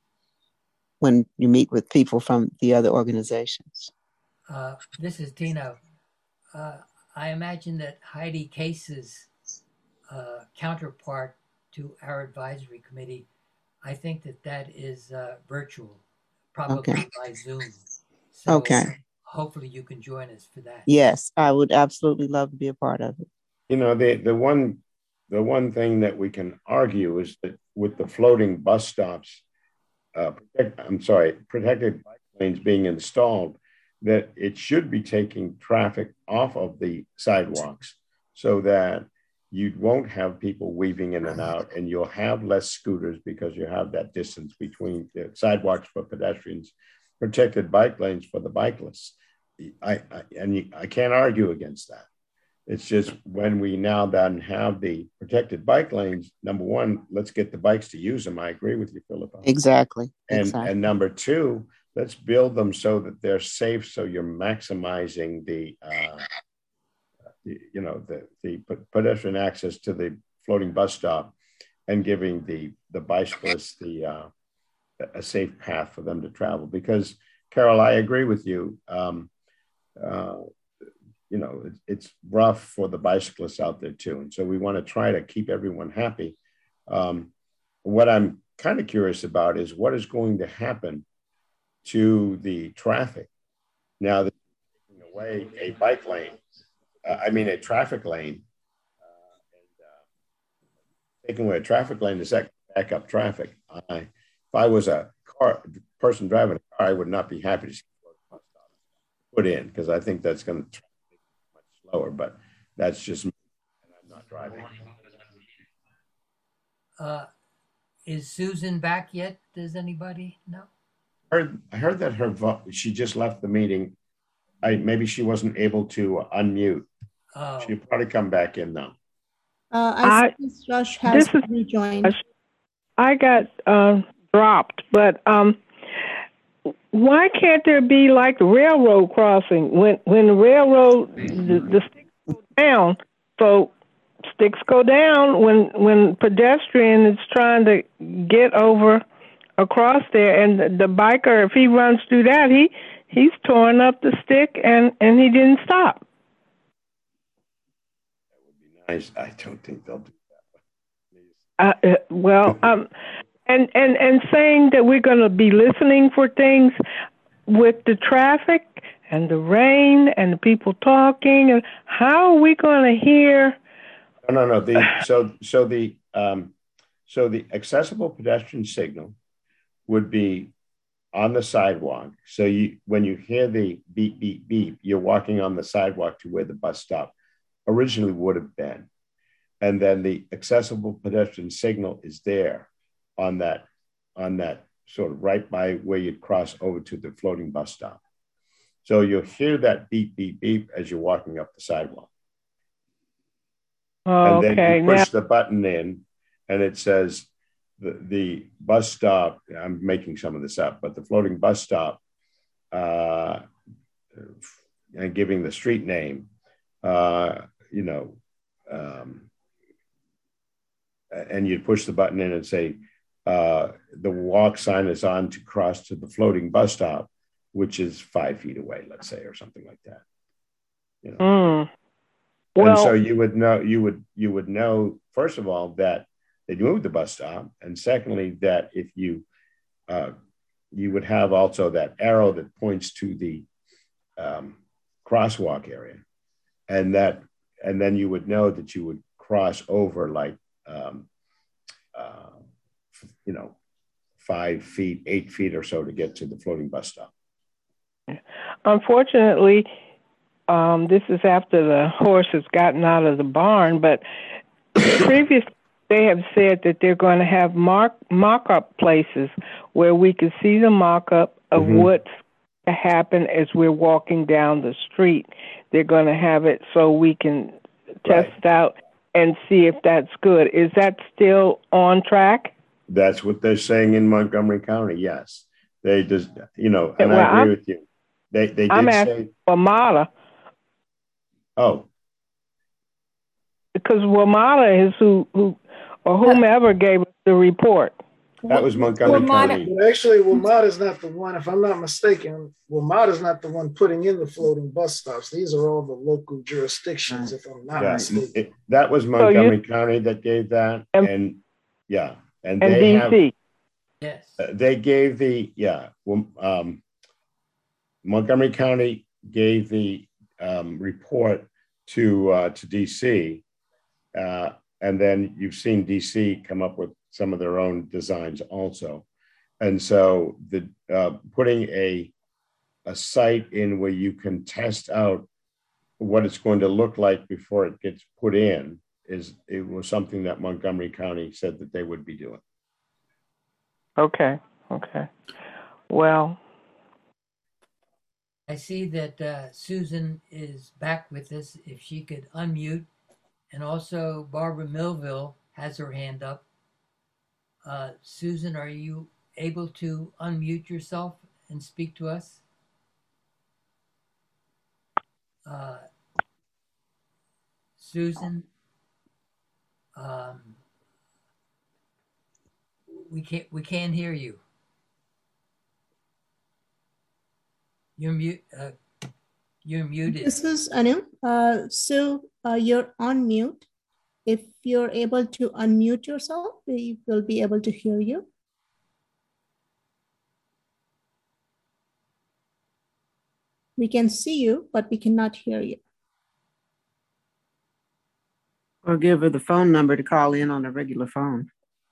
When you meet with people from the other organizations? Uh, this is Tino. Uh, I imagine that Heidi Case's uh, counterpart to our advisory committee, I think that that is uh, virtual, probably Okay. by Zoom. So Okay. hopefully you can join us for that. Yes, I would absolutely love to be a part of it. You know, the, the one the one thing that we can argue is that with the floating bus stops, uh, protect, I'm sorry, protected bike lanes being installed, that it should be taking traffic off of the sidewalks so that you won't have people weaving in and out, and you'll have less scooters because you have that distance between the sidewalks for pedestrians, protected bike lanes for the bikeless. I, I and you, I can't argue against that. It's just when we now then have the protected bike lanes, number one, let's get the bikes to use them. I agree with you, Philippa. Exactly. And, exactly. and number two, let's build them so that they're safe, so you're maximizing the, uh, the you know, the, the pedestrian access to the floating bus stop and giving the, the bicyclists the, uh, a safe path for them to travel. Because, Carol, I agree with you. Um, uh, you know, it, it's rough for the bicyclists out there too. And so we want to try to keep everyone happy. Um, what I'm kind of curious about is what is going to happen to the traffic now that you're taking away a bike lane, uh, I mean, a traffic lane, uh, and uh, taking away a traffic lane, does that back up traffic? I, if I was a car person driving a car, I would not be happy to see put in, because I think that's going to lower, but that's just me, and I'm not driving. Uh, is Susan back yet? Does anybody know? I heard, I heard that her vo- she just left the meeting. I maybe she wasn't able to unmute. Oh. She'll probably come back in now. Uh, I, I see Miz Rush has this is rejoined. I got uh, dropped, but um, why can't there be like the railroad crossing when when the railroad the, the sticks go down? So sticks go down when when pedestrian is trying to get over across there, and the, the biker, if he runs through that, he he's torn up the stick and and he didn't stop. That would be nice. I don't think they'll do Uh, uh, well, um, and, and, and saying that we're going to be listening for things with the traffic and the rain and the people talking, and how are we going to hear? No, no, no. The so so the um, so the accessible pedestrian signal would be on the sidewalk. So you when you hear the beep beep beep, you're walking on the sidewalk to where the bus stop originally would have been. And then the accessible pedestrian signal is there on that, on that sort of right by where you'd cross over to the floating bus stop. So you'll hear that beep, beep, beep as you're walking up the sidewalk. Oh, and then okay. you push Now, the button in and it says the, the bus stop, I'm making some of this up, but the floating bus stop, uh, and giving the street name, uh, you know, um, and you'd push the button in and say, uh, the walk sign is on to cross to the floating bus stop, which is five feet away, let's say, or something like that. You know? Mm. Well, and so you would know, you would, you would know, first of all, that they moved the bus stop. And secondly, that if you, uh, you would have also that arrow that points to the um, crosswalk area. And that, and then you would know that you would cross over like, um, uh, you know, five feet, eight feet or so to get to the floating bus stop. Unfortunately, um, this is after the horse has gotten out of the barn, but previously they have said that they're going to have mark, mock-up places where we can see the mock-up of mm-hmm. what's to happen as we're walking down the street. They're going to have it so we can test right. it out and see if that's good. Is that still on track? That's what they're saying in Montgomery County. Yes, they just, you know, and well, I agree I'm, with you. They they did I'm say. asking WMATA. Oh, because WMATA is who who or whomever gave us the report. That was Montgomery County. But actually, WMATA is not the one. If I'm not mistaken, WMATA is not the one putting in the floating bus stops. These are all the local jurisdictions. If I'm not yeah, mistaken, it, that was Montgomery so you, County that gave that, and, and yeah. And, and they D C. have, yes, uh, they gave the, yeah, um, Montgomery County gave the um, report to uh, to D C, uh, and then you've seen D C come up with some of their own designs also. And so the uh, putting a, a site in where you can test out what it's going to look like before it gets put in is it was something that Montgomery County said that they would be doing. Okay, okay. Well, I see that uh, Susan is back with us. If she could unmute, and also Barbara Millville has her hand up. Uh, Susan, are you able to unmute yourself and speak to us? Uh, Susan? Um, we can't. We can't hear you. You're mute. Uh, you're muted. This is Anu. Uh, so uh, you're on mute. If you're able to unmute yourself, we will be able to hear you. We can see you, but we cannot hear you. Or give her the phone number to call in on a regular phone.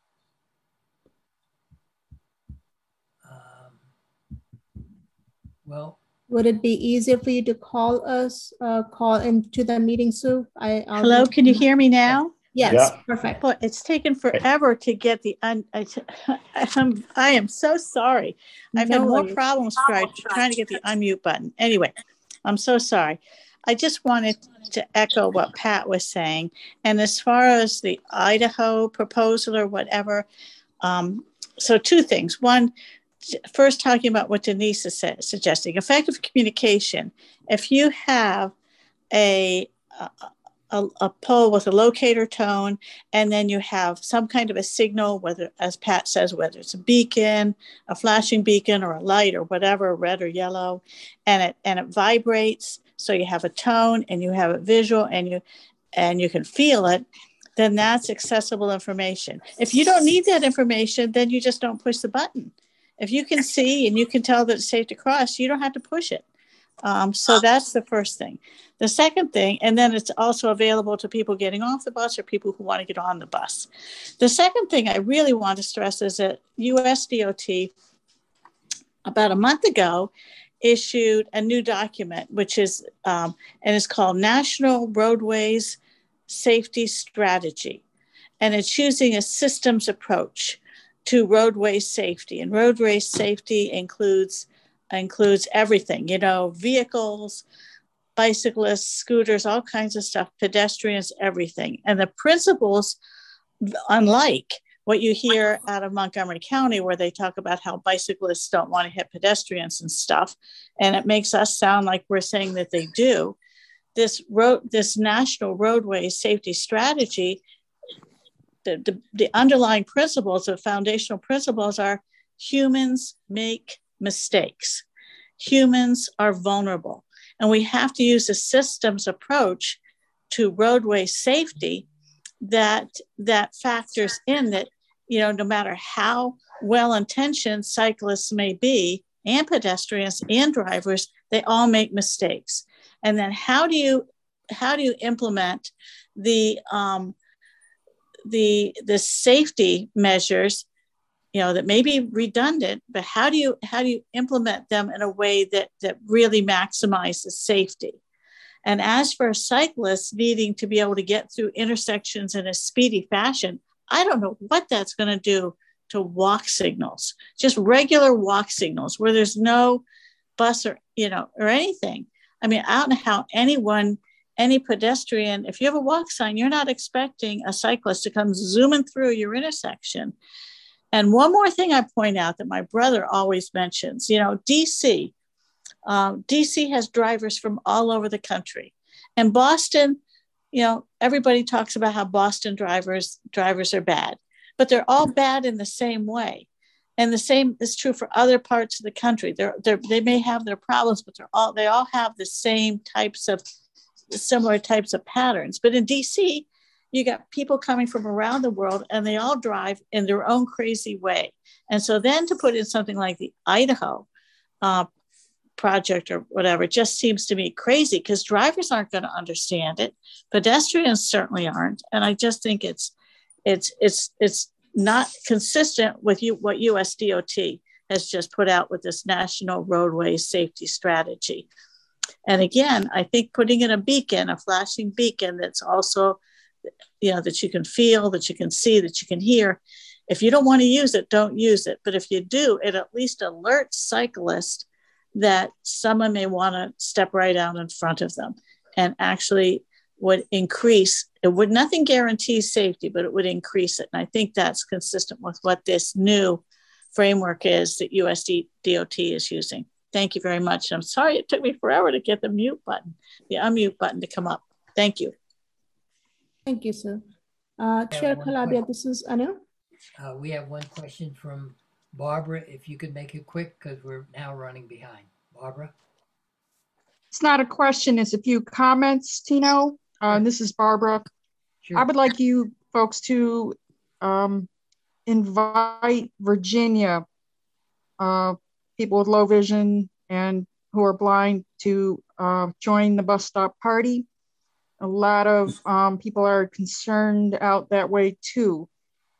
Um, well, would it be easier for you to call us, uh, call into the meeting, Sue? I, I'll Hello, can you hear me now? Yes, yeah. Perfect. But it's taken forever to get the, un I, I'm, I am so sorry. I've no had more worries. problems trying, trying to get the unmute button. Anyway, I'm so sorry. I just wanted to echo what Pat was saying. And as far as the Idaho proposal or whatever, um, so two things. One, first talking about what Denise is suggesting, effective communication. If you have a, a, a, a pole with a locator tone, and then you have some kind of a signal, whether, as Pat says, whether it's a beacon, a flashing beacon, or a light or whatever, red or yellow, and it and it vibrates. So you have a tone and you have a visual and you and you can feel it, then that's accessible information. If you don't need that information, then you just don't push the button. If you can see and you can tell that it's safe to cross, you don't have to push it. Um, so that's the first thing. The second thing, and then it's also available to people getting off the bus or people who want to get on the bus. The second thing I really want to stress is that U S D O T about a month ago issued a new document, which is, um, and it's called National Roadways Safety Strategy. And it's using a systems approach to roadway safety. And roadway safety includes, includes everything, you know, vehicles, bicyclists, scooters, all kinds of stuff, pedestrians, everything. And the principles, unlike what you hear out of Montgomery County, where they talk about how bicyclists don't want to hit pedestrians and stuff. And it makes us sound like we're saying that they do. This road, this national roadway safety strategy, the, the, the underlying principles, the foundational principles are humans make mistakes. Humans are vulnerable. And we have to use a systems approach to roadway safety that, that factors in that, you know, no matter how well-intentioned cyclists may be, and pedestrians and drivers, they all make mistakes. And then how do you, how do you implement the, um, the, the safety measures, you know, that may be redundant, but how do you, how do you implement them in a way that, that really maximizes safety? And as for cyclists needing to be able to get through intersections in a speedy fashion, I don't know what that's going to do to walk signals, just regular walk signals where there's no bus or, you know, or anything. I mean, I don't know how anyone, any pedestrian, if you have a walk sign, you're not expecting a cyclist to come zooming through your intersection. And one more thing I point out that my brother always mentions, you know, D C, um, D C has drivers from all over the country. And Boston, you know, everybody talks about how Boston drivers drivers are bad, but they're all bad in the same way. And the same is true for other parts of the country. They're, they're, they may have their problems, but they're all, they all have the same types of, similar types of patterns. But in D C, you got people coming from around the world and they all drive in their own crazy way. And so then to put in something like the Idaho uh, project or whatever, it just seems to me crazy because drivers aren't going to understand it. Pedestrians certainly aren't. And I just think it's, it's, it's, it's not consistent with you, what U S D O T has just put out with this National Roadway Safety Strategy. And again, I think putting in a beacon, a flashing beacon that's also, you know, that you can feel, that you can see, that you can hear. If you don't want to use it, don't use it. But if you do, it at least alerts cyclists that someone may want to step right out in front of them, and actually would increase, it would, nothing guarantees safety, but it would increase it. And I think that's consistent with what this new framework is that U S D O T is using. Thank you very much. I'm sorry it took me forever to get the mute button, the unmute button to come up. Thank you. Thank you, sir. Uh, Chair Calabria, this is Anu. Uh, we have one question from Barbara. If you could make it quick, because we're now running behind. Barbara? It's not a question, it's a few comments, Tino. Uh, this is Barbara. Sure. I would like you folks to um, invite Virginia, uh, people with low vision and who are blind, to uh, join the bus stop party. A lot of um, people are concerned out that way too.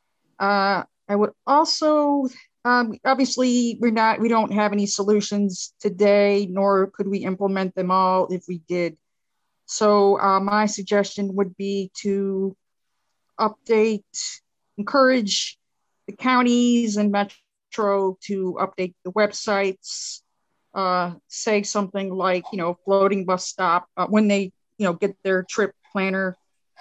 Uh, I would also, um, obviously we're not, we don't have any solutions today, nor could we implement them all if we did. So uh, my suggestion would be to update, encourage the counties and Metro to update the websites, uh, say something like, you know, floating bus stop, uh, when they, you know, get their trip planner,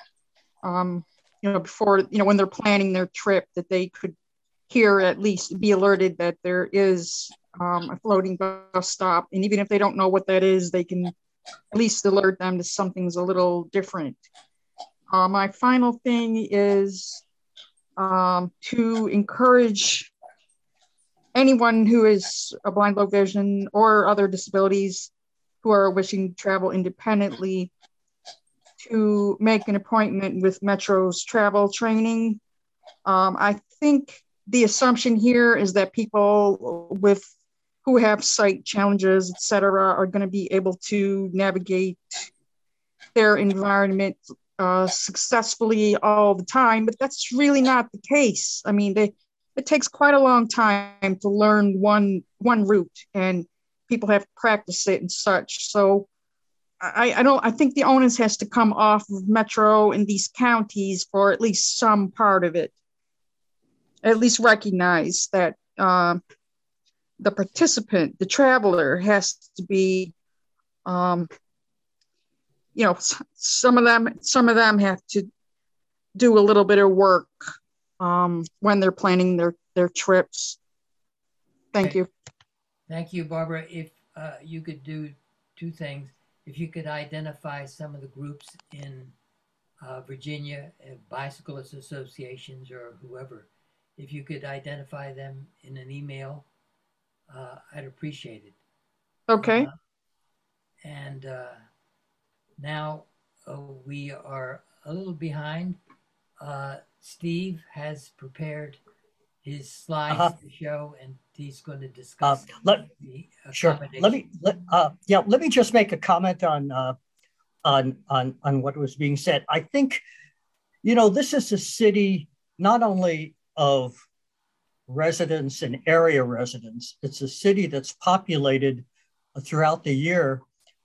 um, you know, before, you know, when they're planning their trip, that they could hear, at least be alerted that there is um, a floating bus stop. And even if they don't know what that is, they can at least alert them that something's a little different. Uh, my final thing is um, to encourage anyone who is a blind, low vision, or other disabilities who are wishing to travel independently to make an appointment with Metro's travel training. Um, I think the assumption here is that people with who have sight challenges, et cetera, are going to be able to navigate their environment uh, successfully all the time, but that's really not the case. I mean, they, it takes quite a long time to learn one, one route, and people have to practice it and such. So I, I don't, I think the onus has to come off of Metro in these counties for at least some part of it. At least recognize that uh, the participant, the traveler, has to be, um, you know, some of them, some of them have to do a little bit of work um, when they're planning their, their trips. Thank you. Thank you, Barbara. If uh, you could do two things, if you could identify some of the groups in uh, Virginia, uh, bicyclist associations or whoever, if you could identify them in an email, uh, I'd appreciate it. Okay. Uh, and uh, now uh, we are a little behind. Uh, Steve has prepared his slides Uh-huh. to show, and he's going to discuss Uh, let, the sure. accommodation. Let me let, uh, yeah. Let me just make a comment on uh, on on on what was being said. I think, you know, this is a city not only of residents and area residents. It's a city that's populated throughout the year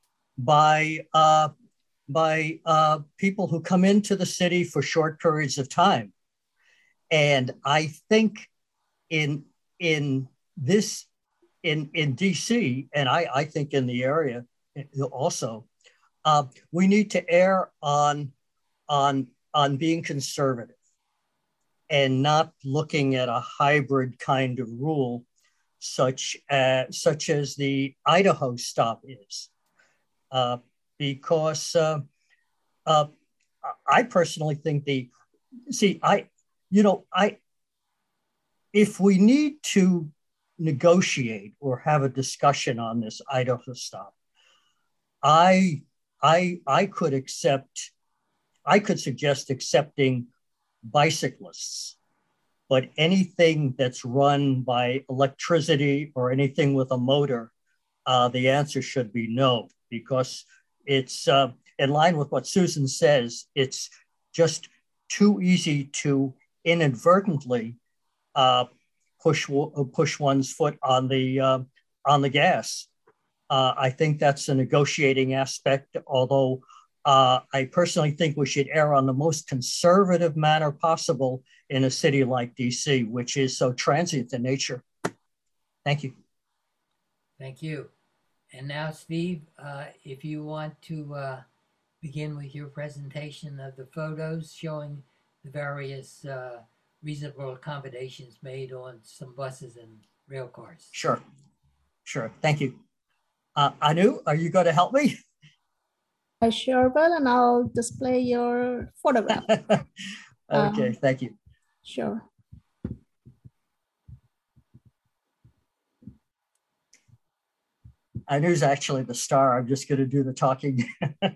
by uh, by uh, people who come into the city for short periods of time. And I think in in this in in D C, and I, I think in the area also, uh, we need to err on on on being conservative and not looking at a hybrid kind of rule, such as such as the Idaho stop is, uh, because uh, uh, I personally think the see I. You know, I, if we need to negotiate or have a discussion on this Idaho stop, I, I, I could accept, I could suggest accepting bicyclists, but anything that's run by electricity or anything with a motor, uh, the answer should be no, because it's uh, in line with what Susan says. It's just too easy to inadvertently uh, push push one's foot on the uh, on the gas. Uh, I think that's a negotiating aspect, although uh, I personally think we should err on the most conservative manner possible in a city like D C, which is so transient in nature. Thank you. Thank you. And now, Steve, uh, if you want to uh, begin with your presentation of the photos showing the various uh, reasonable accommodations made on some buses and rail cars. Sure, sure. Thank you. Uh, Anu, are you going to help me? I sure will, and I'll display your photograph. Okay, um, thank you. Sure. Anu's actually the star. I'm just going to do the talking.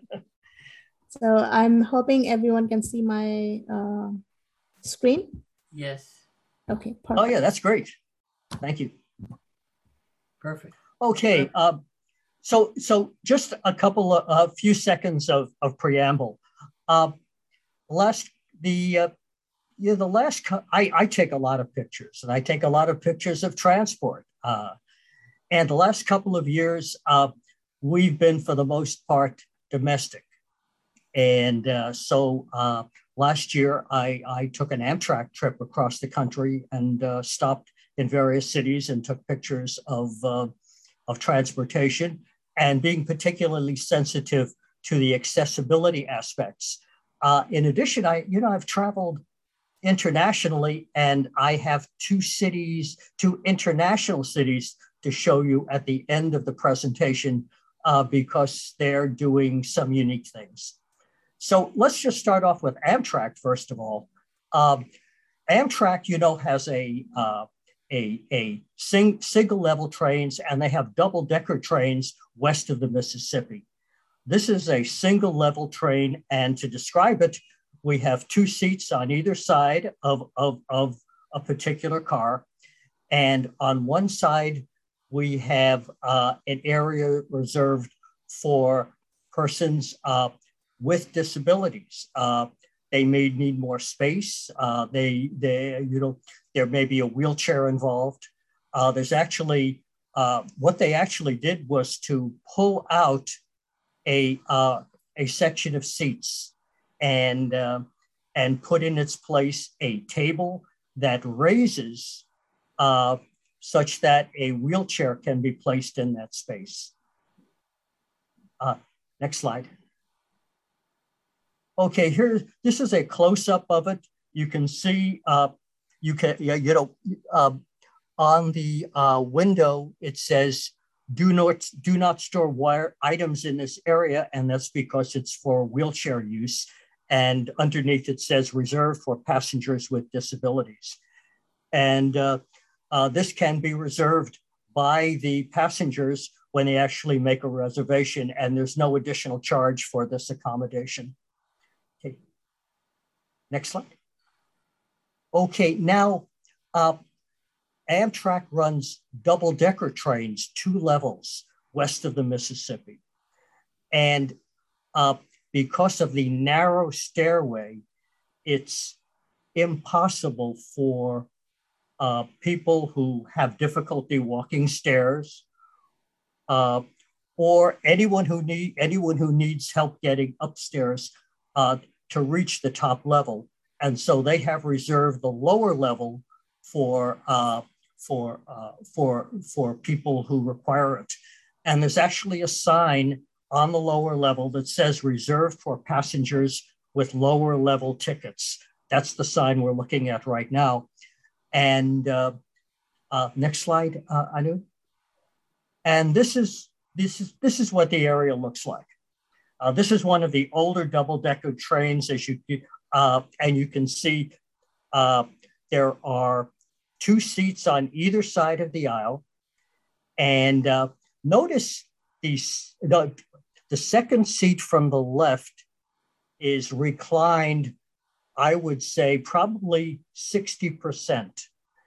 So I'm hoping everyone can see my uh, screen. Yes. Okay, perfect. Oh yeah, that's great. Thank you. Perfect. Okay, um, so so just a couple of a few seconds of, of preamble. Uh, last the uh, yeah the last I, I take a lot of pictures, and I take a lot of pictures of transport. Uh, and the last couple of years, uh, we've been for the most part domestic. And uh, so uh, last year, I, I took an Amtrak trip across the country and uh, stopped in various cities and took pictures of, uh, of transportation, and being particularly sensitive to the accessibility aspects. Uh, in addition, I, you know, I've traveled internationally, and I have two cities, two international cities to show you at the end of the presentation uh, because they're doing some unique things. So let's just start off with Amtrak, first of all. Um, Amtrak, you know, has a, uh, a, a sing, single level trains, and they have double decker trains west of the Mississippi. This is a single level train, and to describe it, we have two seats on either side of, of, of a particular car. And on one side, we have uh, an area reserved for persons uh, with disabilities. Uh, they may need more space. Uh, they, they, you know, there may be a wheelchair involved. Uh, there's actually, uh, what they actually did was to pull out a, uh, a section of seats and, uh, and put in its place a table that raises uh, such that a wheelchair can be placed in that space. Uh, next slide. Okay, here, this is a close-up of it. You can see uh, you can, you know, um, on the uh, window, it says, do not, do not store wire items in this area. And that's because it's for wheelchair use. And underneath it says reserved for passengers with disabilities. And uh, uh, this can be reserved by the passengers when they actually make a reservation, and there's no additional charge for this accommodation. Okay, next slide. Okay, now uh, Amtrak runs double-decker trains, two levels west of the Mississippi. And uh, because of the narrow stairway, it's impossible for uh, people who have difficulty walking stairs, uh, or anyone who need anyone who needs help getting upstairs uh, to reach the top level. And so they have reserved the lower level for uh, for uh, for for people who require it. And there's actually a sign on the lower level that says reserved for passengers with lower level tickets. That's the sign we're looking at right now. And uh, uh, next slide, uh, Anu. And this is this is this is what the area looks like. Uh, this is one of the older double-decker trains, as you uh, and you can see uh, there are two seats on either side of the aisle. And uh, notice these, the, the second seat from the left is reclined, I would say probably sixty percent.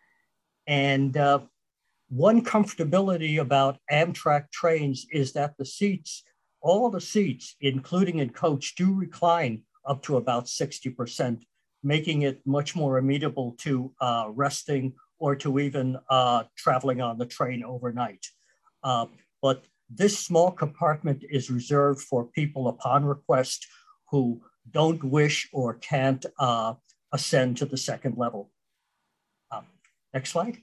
And uh, one comfortability about Amtrak trains is that the seats, all the seats, including in coach, do recline up to about sixty percent, making it much more amenable to uh, resting or to even uh, traveling on the train overnight. Uh, but this small compartment is reserved for people upon request who don't wish or can't uh, ascend to the second level. Uh, next slide.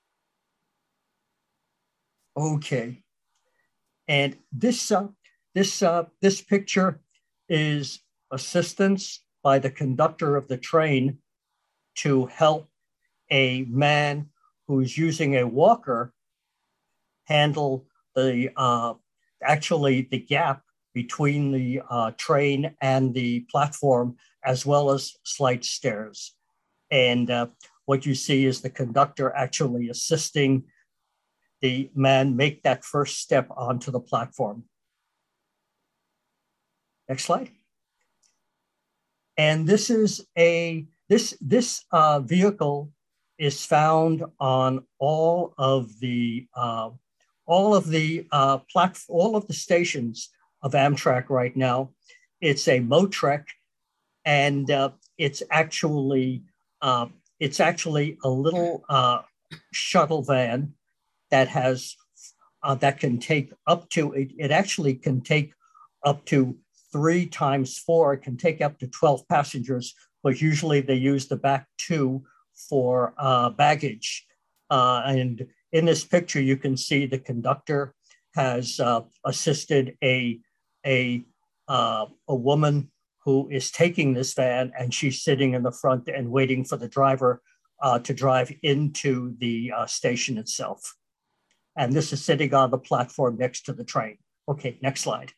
Okay. And this, uh, this, uh, this picture is assistance by the conductor of the train to help a man who's using a walker handle the, uh, actually the gap between the uh, train and the platform, as well as slight stairs. And uh, what you see is the conductor actually assisting the man make that first step onto the platform. Next slide. And this is a, this, this uh, vehicle is found on all of the, uh, all of the uh, plat, all of the stations of Amtrak right now. It's a Motrek, and uh, it's actually, uh, it's actually a little uh, shuttle van that has, uh, that can take up to, it, it actually can take up to three times four, it can take up to twelve passengers, but usually they use the back two for uh, baggage. Uh, and in this picture, you can see the conductor has uh, assisted a, a, uh, a woman who is taking this van, and she's sitting in the front and waiting for the driver uh, to drive into the uh, station itself. And this is sitting on the platform next to the train. Okay, next slide.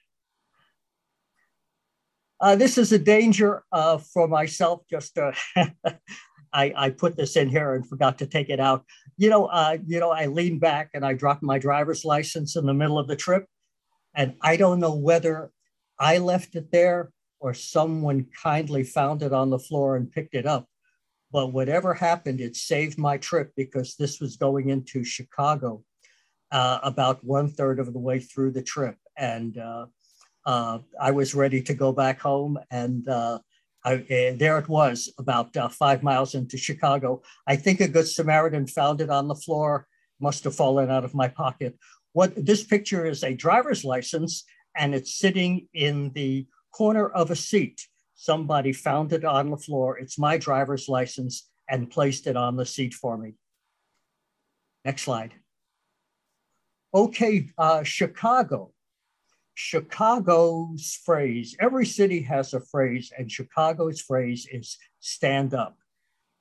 Uh, this is a danger uh, for myself, just uh, I, I put this in here and forgot to take it out. You know, uh, you know, I leaned back and I dropped my driver's license in the middle of the trip. And I don't know whether I left it there or someone kindly found it on the floor and picked it up. But whatever happened, it saved my trip, because this was going into Chicago uh, about one third of the way through the trip. And uh, uh, I was ready to go back home, and uh, I, uh, there it was, about uh, five miles into Chicago. I think a Good Samaritan found it on the floor, must have fallen out of my pocket. What this picture is a driver's license, and it's sitting in the corner of a seat. Somebody found it on the floor. It's my driver's license, and placed it on the seat for me. Next slide. Okay, uh, Chicago. Chicago's phrase, every city has a phrase, and Chicago's phrase is stand up.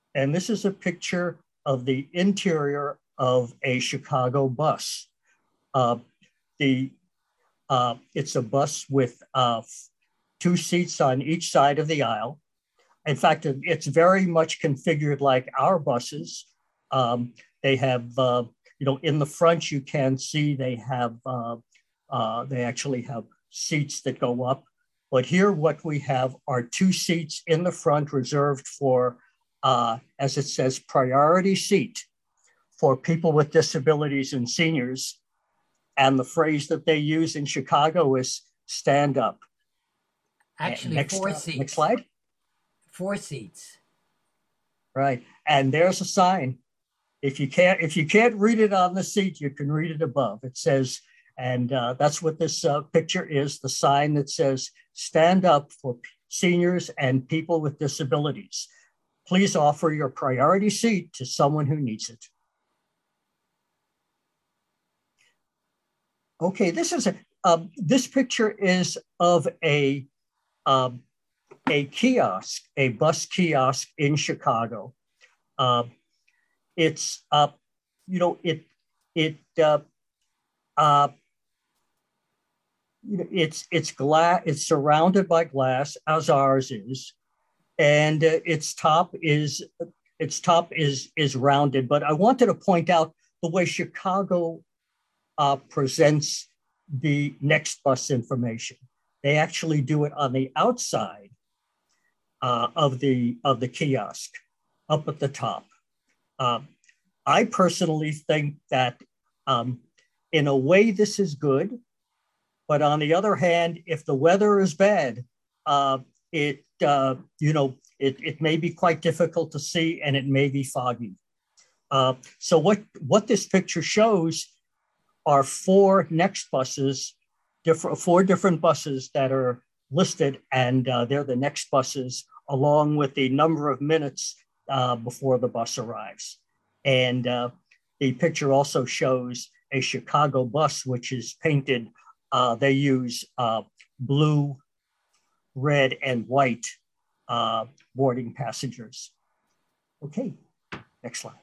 And this is a picture of the interior of a Chicago bus. Uh, the uh, it's a bus with uh, two seats on each side of the aisle. In fact, it's very much configured like our buses. Um, they have, uh, you know, in the front you can see they have, uh, uh, they actually have seats that go up. But here what we have are two seats in the front reserved for, uh, as it says, priority seat for people with disabilities and seniors. And the phrase that they use in Chicago is stand up. Actually, next, four uh, seats. Next slide. Four seats. Right, and there's a sign. If you can't, if you can't read it on the seat, you can read it above. It says, and uh, that's what this uh, picture is, the sign that says, stand up for seniors and people with disabilities. Please offer your priority seat to someone who needs it. Okay, this is a, um, this picture is of a, um, a kiosk, a bus kiosk in Chicago. Uh, it's, uh, you know, it, it, uh, uh, you know, it's, it's glass, it's surrounded by glass, as ours is, and uh, its top is, its top is, is rounded. But I wanted to point out the way Chicago uh, presents the next bus information. They actually do it on the outside uh, of the of the kiosk, up at the top. Um, I personally think that um, in a way this is good, but on the other hand, if the weather is bad, uh, it uh, you know it, it may be quite difficult to see, and it may be foggy. Uh, so what what this picture shows are four next buses, different four different buses that are listed, and uh, they're the next buses, along with the number of minutes uh, before the bus arrives. And uh, the picture also shows a Chicago bus, which is painted. Uh, they use uh, blue, red, and white uh, boarding passengers. Okay, next slide.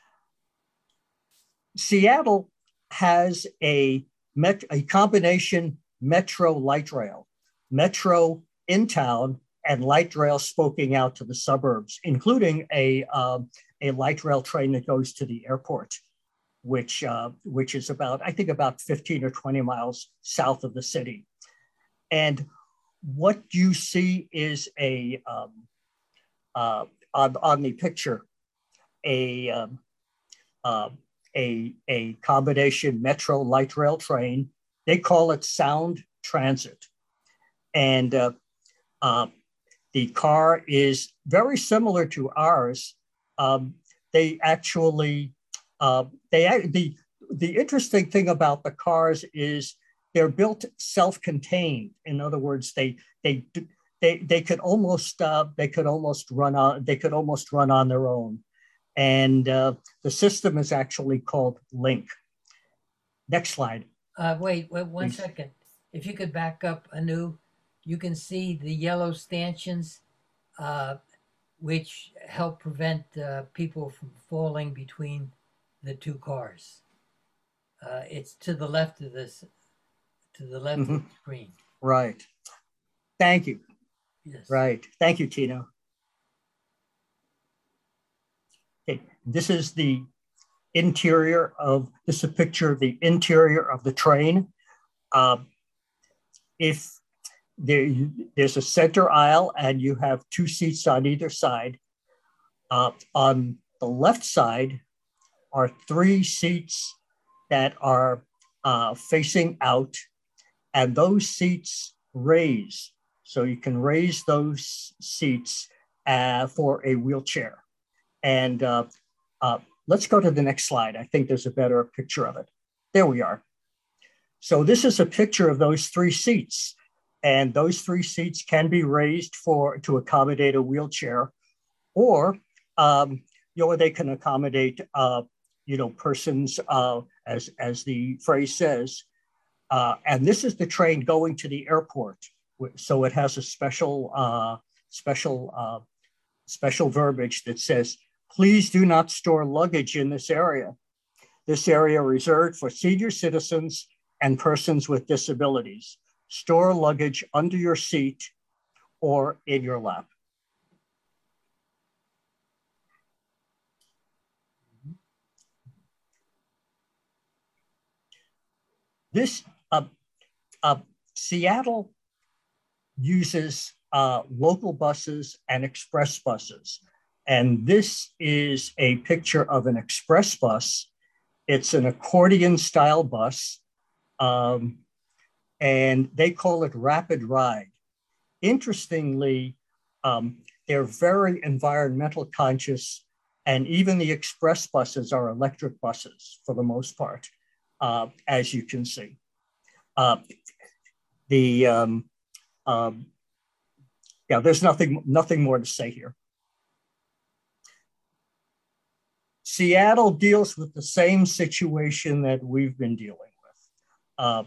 Seattle has a, met a combination metro light rail, metro in town and light rail spoking out to the suburbs, including a, uh, a light rail train that goes to the airport, which, uh, which is about, I think about fifteen or twenty miles south of the city. And what you see is a, um, uh, on, on the picture, a, um, uh, A, a combination metro light rail train. They call it Sound Transit. And uh, uh, the car is very similar to ours. Um, they actually, uh, they the, the interesting thing about the cars is they're built self-contained. In other words, they, they, they, they could almost, uh, they could almost run on, they could almost run on their own. And uh, the system is actually called Link. Next slide. Uh, wait, wait one Please. second. If you could back up, Anu, you can see the yellow stanchions, uh, which help prevent uh, people from falling between the two cars. Uh, it's to the left of this, to the left Mm-hmm. of the screen. Right. Thank you. Yes. Right. Thank you, Tino. Okay. This is the interior of, this is a picture of the interior of the train. Uh, if there, there's a center aisle and you have two seats on either side, uh, on the left side are three seats that are uh, facing out, and those seats raise. So you can raise those seats uh, for a wheelchair. And uh, uh, let's go to the next slide. I think there's a better picture of it. There we are. So this is a picture of those three seats. And those three seats can be raised for to accommodate a wheelchair, or um, you know, they can accommodate uh, you know, persons, uh, as, as the phrase says. Uh, and this is the train going to the airport. So it has a special, uh, special, uh, special verbiage that says, please do not store luggage in this area. This area reserved for senior citizens and persons with disabilities. Store luggage under your seat or in your lap. This, uh, uh, Seattle uses uh, local buses and express buses. And this is a picture of an express bus. It's an accordion style bus. Um, and they call it Rapid Ride. Interestingly, um, they're very environmental conscious, and even the express buses are electric buses for the most part, uh, as you can see. Uh, the um, um, yeah, there's nothing nothing more to say here. Seattle deals with the same situation that we've been dealing with. Uh,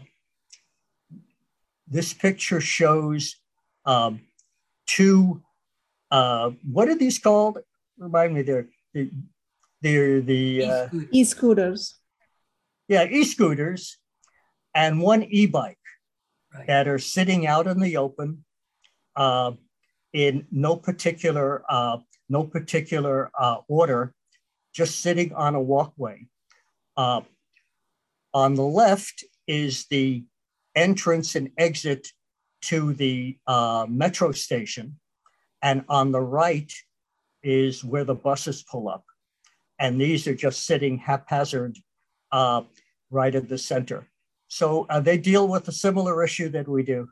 this picture shows um, two, uh, what are these called? Remind me, they're, they're the... Uh, e-scooters. Yeah, e-scooters and one e-bike right. that are sitting out in the open uh, in no particular, uh, no particular uh, order, just sitting on a walkway. Uh, on the left is the entrance and exit to the uh, metro station. And on the right is where the buses pull up. And these are just sitting haphazard uh, right at the center. So uh, they deal with a similar issue that we do.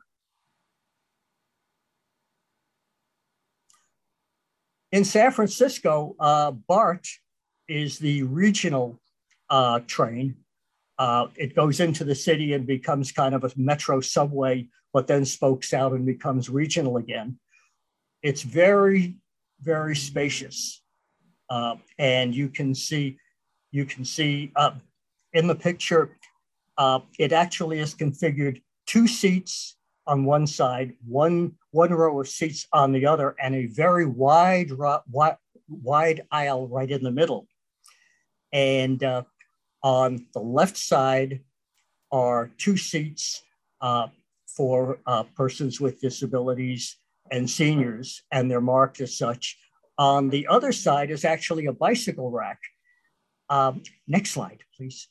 In San Francisco, uh, BART is the regional uh, train. Uh, it goes into the city and becomes kind of a metro subway, but then spokes out and becomes regional again. It's very, very spacious. Uh, and you can see, you can see uh, in the picture, uh, it actually is configured two seats on one side, one, one row of seats on the other, and a very wide, wide, wide aisle right in the middle. And uh, on the left side are two seats uh, for uh, persons with disabilities and seniors, and they're marked as such. On the other side is actually a bicycle rack. Um, next slide, please.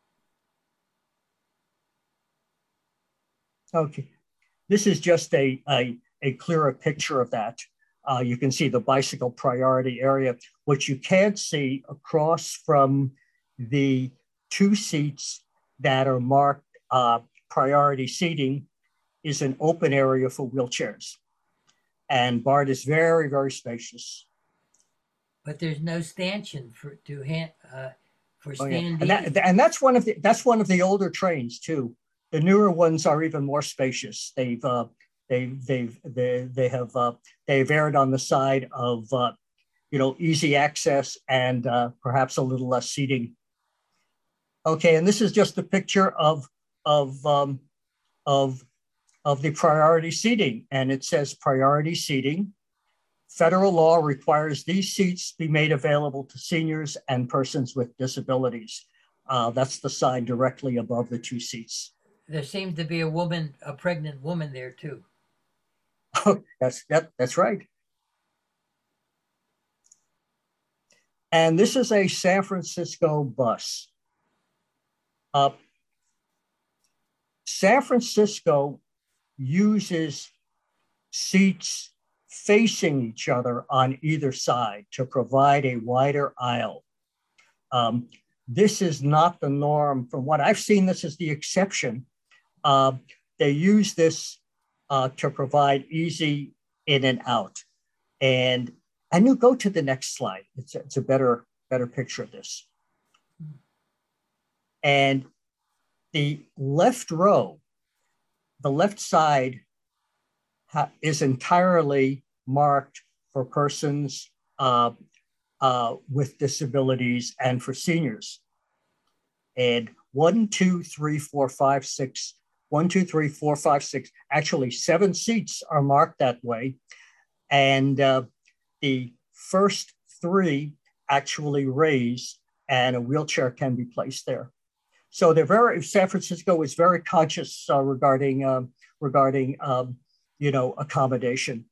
Okay, this is just a, a, a clearer picture of that. Uh, you can see the bicycle priority area. What you can't see across from the two seats that are marked uh, priority seating is an open area for wheelchairs. And BART is very, very spacious. But there's no stanchion for to hand uh, for standing. Oh, yeah. and, that, and that's one of the that's one of the older trains too. The newer ones are even more spacious. They've uh, they they've they they have uh, they've erred on the side of uh, you know easy access and uh, perhaps a little less seating. Okay, and this is just a picture of of um, of of the priority seating, and it says priority seating. Federal law requires these seats be made available to seniors and persons with disabilities. Uh, that's the sign directly above the two seats. There seems to be a woman, a pregnant woman there too. Oh, that's that, that's right. And this is a San Francisco bus. Uh, San Francisco uses seats facing each other on either side to provide a wider aisle. Um, this is not the norm. From what I've seen, this is the exception. Uh, they use this uh, to provide easy in and out. And and you go to the next slide. It's a, it's a better, better picture of this. And the left row, the left side is entirely marked for persons uh, uh, with disabilities and for seniors. And one, two, three, four, five, six, one, two, three, four, five, six, actually seven seats are marked that way. And uh, the first three actually raise, and a wheelchair can be placed there. So they're very, San Francisco is very conscious uh, regarding, um, regarding um, you know, accommodation.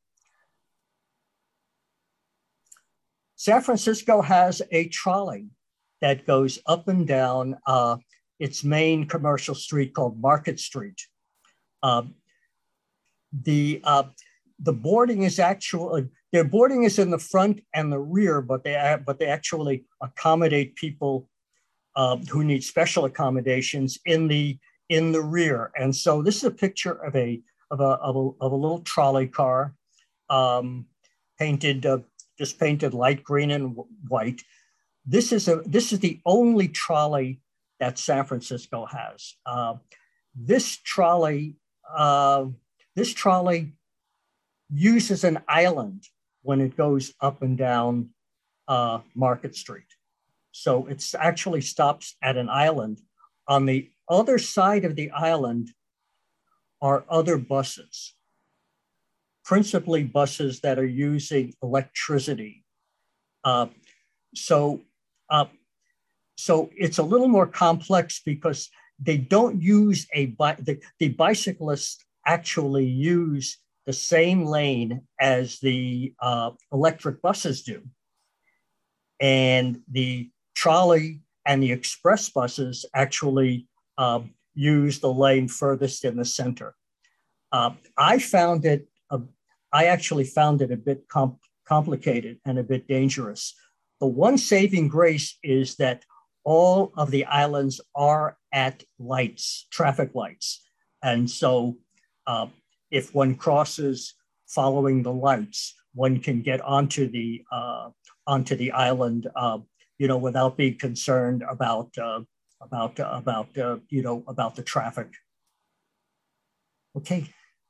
San Francisco has a trolley that goes up and down uh, its main commercial street called Market Street. Uh, the, uh, the boarding is actually, their boarding is in the front and the rear, but they, but they actually accommodate people uh, who need special accommodations in the, in the rear. And so this is a picture of a, of a, of a, of a little trolley car um, painted, uh, just painted light green and white. This is, a, this is the only trolley that San Francisco has. Uh, this trolley, uh, this trolley uses an island when it goes up and down uh, Market Street. So it actually stops at an island. On the other side of the island are other buses, principally buses that are using electricity. Uh, so, uh, so it's a little more complex because they don't use a, bi the, the bicyclists actually use the same lane as the uh, electric buses do. And the trolley and the express buses actually uh, use the lane furthest in the center. Uh, I found it, uh, I actually found it a bit com complicated and a bit dangerous. The one saving grace is that all of the islands are at lights, traffic lights. And so uh, if one crosses following the lights, one can get onto the, uh, onto the island, uh, you know, without being concerned about, uh, about, uh, about, uh, you know, about the traffic. Okay.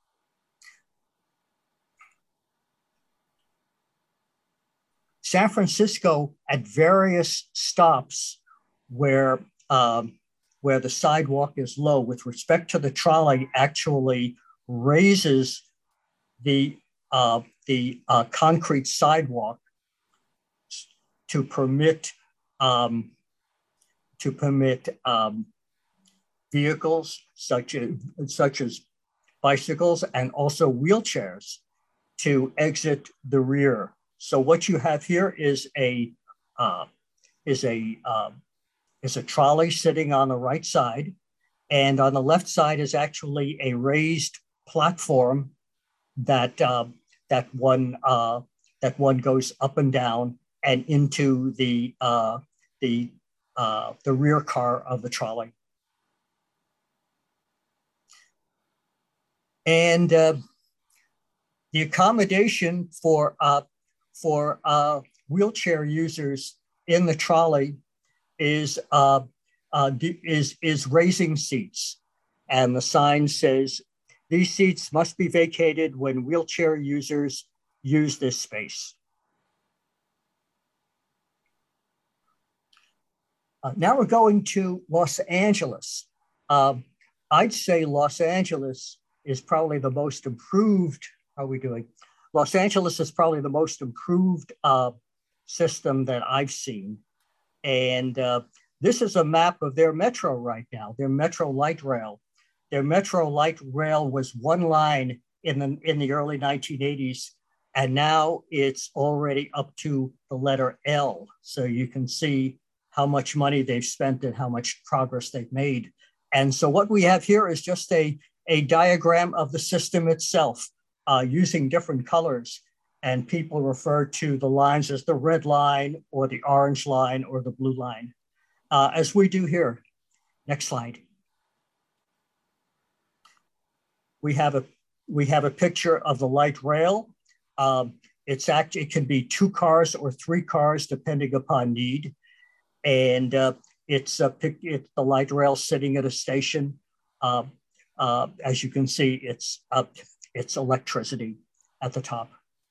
San Francisco at various stops where, um, where the sidewalk is low with respect to the trolley actually raises the, uh, the uh, concrete sidewalk to permit, um, to permit um, vehicles such as, such as bicycles and also wheelchairs to exit the rear. So what you have here is a uh, is a uh, is a trolley sitting on the right side, and on the left side is actually a raised platform that uh, that one uh, that one goes up and down and into the uh, the uh, the rear car of the trolley. And uh, the accommodation for uh, for uh, wheelchair users in the trolley is, uh, uh, is, is raising seats. And the sign says, these seats must be vacated when wheelchair users use this space. Uh, now we're going to Los Angeles. Uh, I'd say Los Angeles is probably the most improved, how are we doing? Los Angeles is probably the most improved uh, system that I've seen. And uh, this is a map of their metro right now, their Metro Light Rail. Their Metro Light Rail was one line in the, in the early nineteen eighties, and now it's already up to the letter L. So you can see how much money they've spent and how much progress they've made. And so what we have here is just a, a diagram of the system itself. Uh, using different colors, and people refer to the lines as the red line or the orange line or the blue line, uh, as we do here. Next slide. We have a, we have a picture of the light rail. Um, it's actually, it can be two cars or three cars depending upon need. And uh, it's, a, it's the light rail sitting at a station. Uh, uh, as you can see, it's up. It's electricity at the top.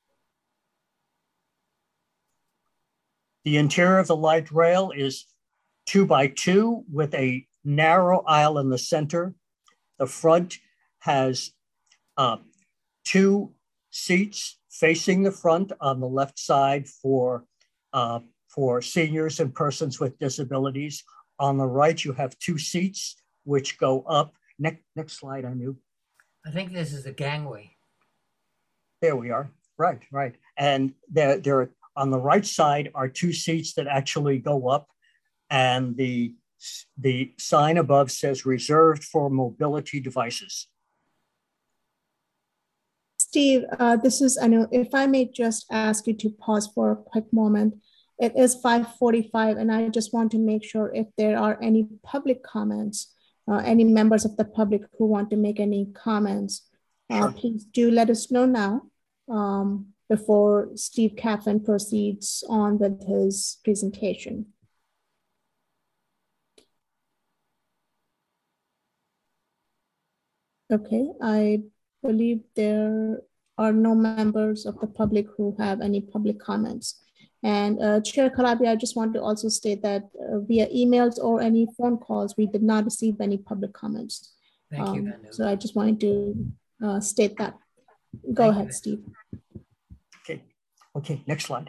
The interior of the light rail is two by two with a narrow aisle in the center. The front has uh, two seats facing the front on the left side for, uh, for seniors and persons with disabilities. On the right, you have two seats which go up. Next, next slide, Anu. I think this is a gangway. There we are. Right, right. And there, there on the right side are two seats that actually go up, and the, the sign above says reserved for mobility devices. Steve, uh, this is Anu. If I may just ask you to pause for a quick moment. It is five forty-five, and I just want to make sure if there are any public comments, uh, any members of the public who want to make any comments, uh, sure. Please do let us know now um, before Steve Caffin proceeds on with his presentation. Okay, I believe there are no members of the public who have any public comments. And uh, Chair Calabi, I just want to also state that uh, via emails or any phone calls, we did not receive any public comments. Thank um, you, Anu. So I just wanted to uh, state that. Go Thank ahead, you. Steve. Okay, okay, next slide.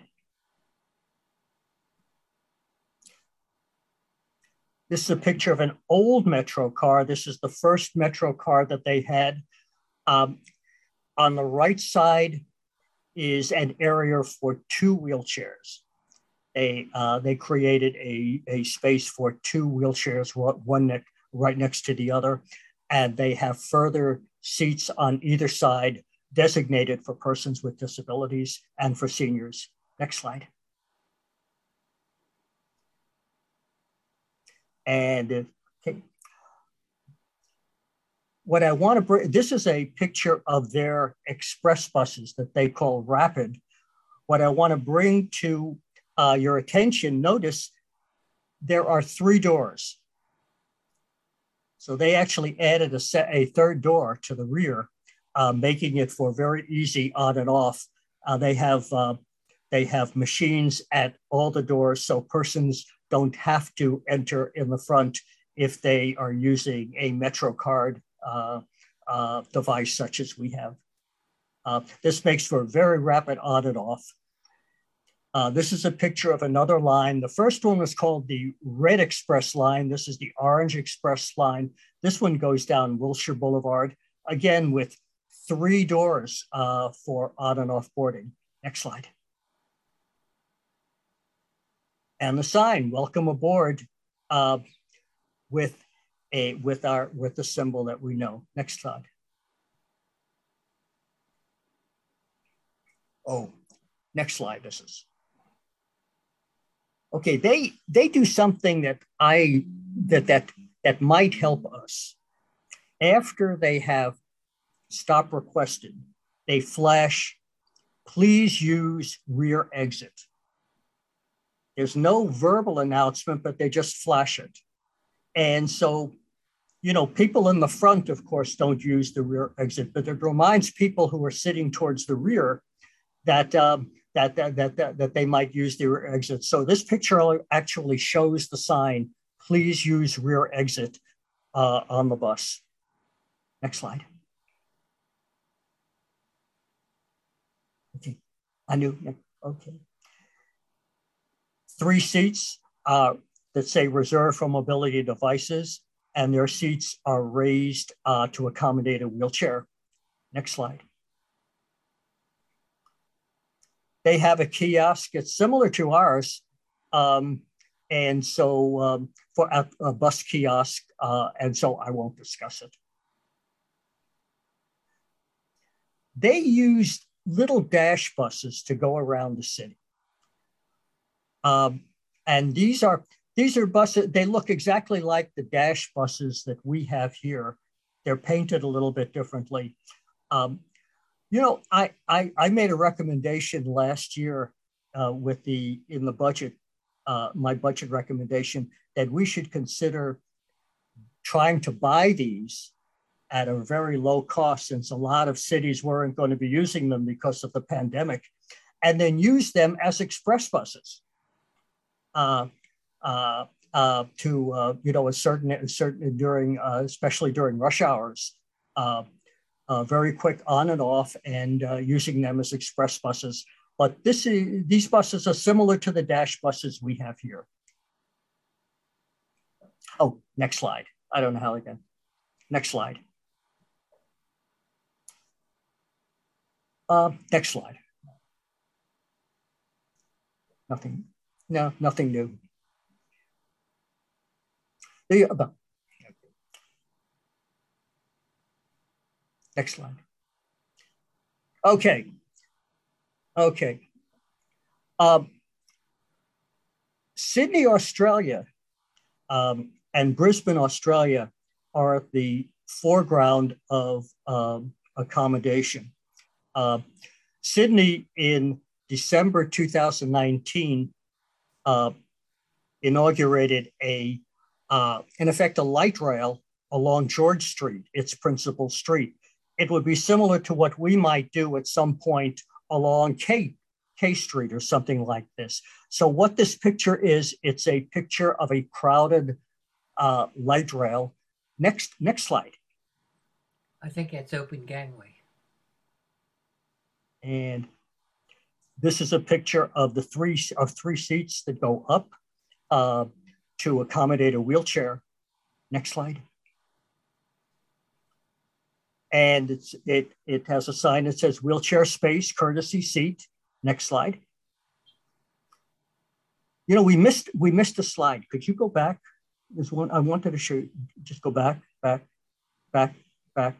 This is a picture of an old Metro car. This is the first Metro car that they had. Um, on the right side is an area for two wheelchairs. They, uh, they created a, a space for two wheelchairs, one ne right next to the other, and they have further seats on either side designated for persons with disabilities and for seniors. Next slide. And uh, okay. What I want to bring, this is a picture of their express buses that they call Rapid. What I want to bring to uh, your attention, notice there are three doors. So they actually added a, set, a third door to the rear, uh, making it for very easy on and off. Uh, they have uh, they have machines at all the doors, so persons don't have to enter in the front if they are using a Metro card Uh, uh, device such as we have. Uh, this makes for very rapid on and off. Uh, this is a picture of another line. The first one was called the Red Express line. This is the Orange Express line. This one goes down Wilshire Boulevard, again with three doors uh, for on and off boarding. Next slide. And the sign, welcome aboard, uh, with A, with our with the symbol that we know. Next slide. Oh, next slide. This is okay. They they do something that I that that that might help us. After they have stop requested, they flash, please use rear exit. There's no verbal announcement, but they just flash it. And so, you know, people in the front, of course, don't use the rear exit, but it reminds people who are sitting towards the rear that, um, that, that, that, that, that they might use the rear exit. So this picture actually shows the sign, please use rear exit uh, on the bus. Next slide. Okay, I knew, okay. Three seats uh, that say reserved for mobility devices, and their seats are raised uh, to accommodate a wheelchair. Next slide. They have a kiosk. It's similar to ours. Um, and so um, for a, a bus kiosk, uh, and so I won't discuss it. They used little dash buses to go around the city. Um, and these are, These are buses, they look exactly like the dash buses that we have here. They're painted a little bit differently. Um, you know, I, I, I made a recommendation last year uh, with the, in the budget, uh, my budget recommendation, that we should consider trying to buy these at a very low cost, since a lot of cities weren't going to be using them because of the pandemic, and then use them as express buses. Uh, Uh, uh, to uh, you know, a certain, a certain during, uh, especially during rush hours, uh, uh, very quick on and off, and uh, using them as express buses. but this is, these buses are similar to the dash buses we have here. Oh, next slide. I don't know how again. Next slide. Uh, next slide. Nothing, no, nothing new. The, uh, next slide. Okay. Okay. Um, Sydney, Australia, um, and Brisbane, Australia are at the foreground of um, accommodation. Uh, Sydney in December two thousand nineteen uh, inaugurated a, uh, in effect, a light rail along George Street, its principal street. It would be similar to what we might do at some point along K, K Street or something like this. So what this picture is, it's a picture of a crowded uh, light rail. Next, next slide. I think it's open gangway. And this is a picture of the three of three seats that go up uh, to accommodate a wheelchair. Next slide. And it's, it, it has a sign that says wheelchair space, courtesy seat. Next slide. You know, we missed, we missed a slide. Could you go back? There's one, I wanted to show you, just go back, back, back, back.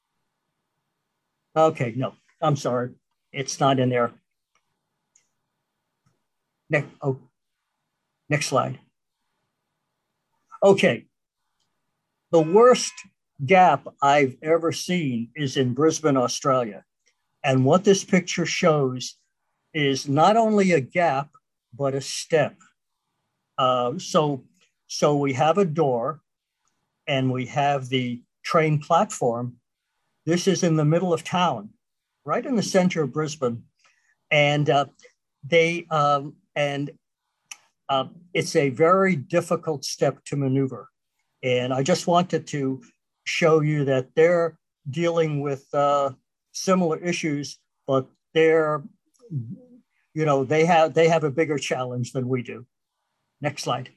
Okay, no, I'm sorry. It's not in there. Next, oh, next slide. Okay. The worst gap I've ever seen is in Brisbane, Australia. And what this picture shows is not only a gap, but a step. Uh, so, so we have a door and we have the train platform. This is in the middle of town, right in the center of Brisbane. And uh, they, um, and uh, it's a very difficult step to maneuver. And I just wanted to show you that they're dealing with uh, similar issues, but they're, you know, they have, they have a bigger challenge than we do. Next slide.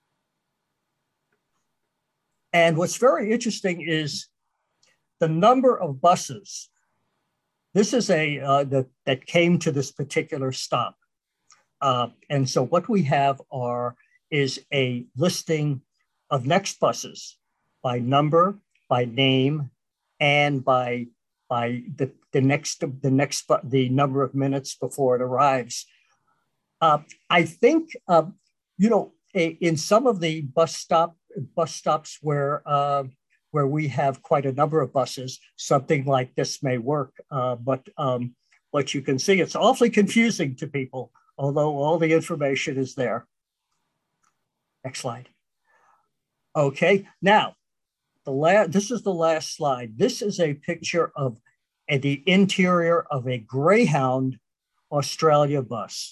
And what's very interesting is the number of buses. This is a, uh, that, that came to this particular stop. Uh, and so what we have are, is a listing of next buses by number, by name, and by, by the, the next, the next, the number of minutes before it arrives. Uh, I think, uh, you know, a, in some of the bus stop, bus stops where, uh, where we have quite a number of buses, something like this may work. Uh, but um, what you can see, it's awfully confusing to people, although all the information is there. Next slide. Okay, now, the la this is the last slide. This is a picture of uh, the interior of a Greyhound Australia bus.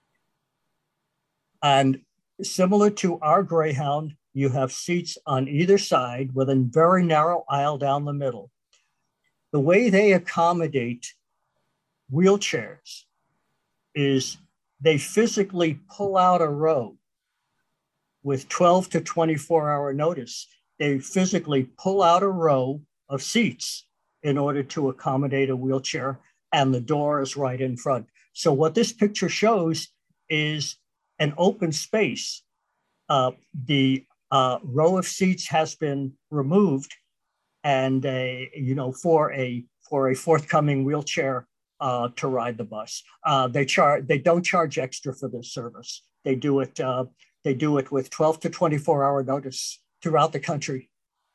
And similar to our Greyhound, you have seats on either side with a very narrow aisle down the middle. The way they accommodate wheelchairs is they physically pull out a row with twelve to twenty-four hour notice. They physically pull out a row of seats in order to accommodate a wheelchair, and the door is right in front. So what this picture shows is an open space. Uh, the uh, row of seats has been removed, and a, you know, for a for a forthcoming wheelchair uh, to ride the bus. Uh, they charge. They don't charge extra for this service. They do it. Uh, they do it with twelve to twenty-four hour notice throughout the country.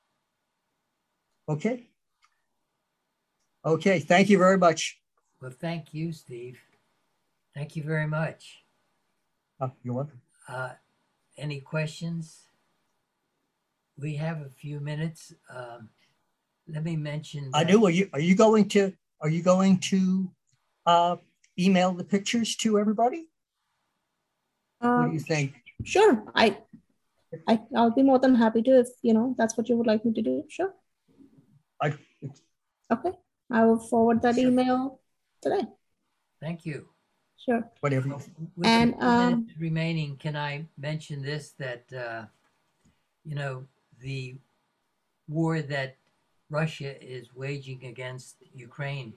Okay. Okay. Thank you very much. Well, thank you, Steve. Thank you very much. Oh, you're welcome. Uh, any questions? We have a few minutes. Um, let me mention. I do. Are you are you going to are you going to uh, email the pictures to everybody? Um, what do you think? Sure. I, I I'll be more than happy to if you know that's what you would like me to do. Sure. I. Okay. I will forward that email today. Thank you. Sure. Whatever. With And, the um, minutes remaining, can I mention this, that, uh, you know, the war that Russia is waging against Ukraine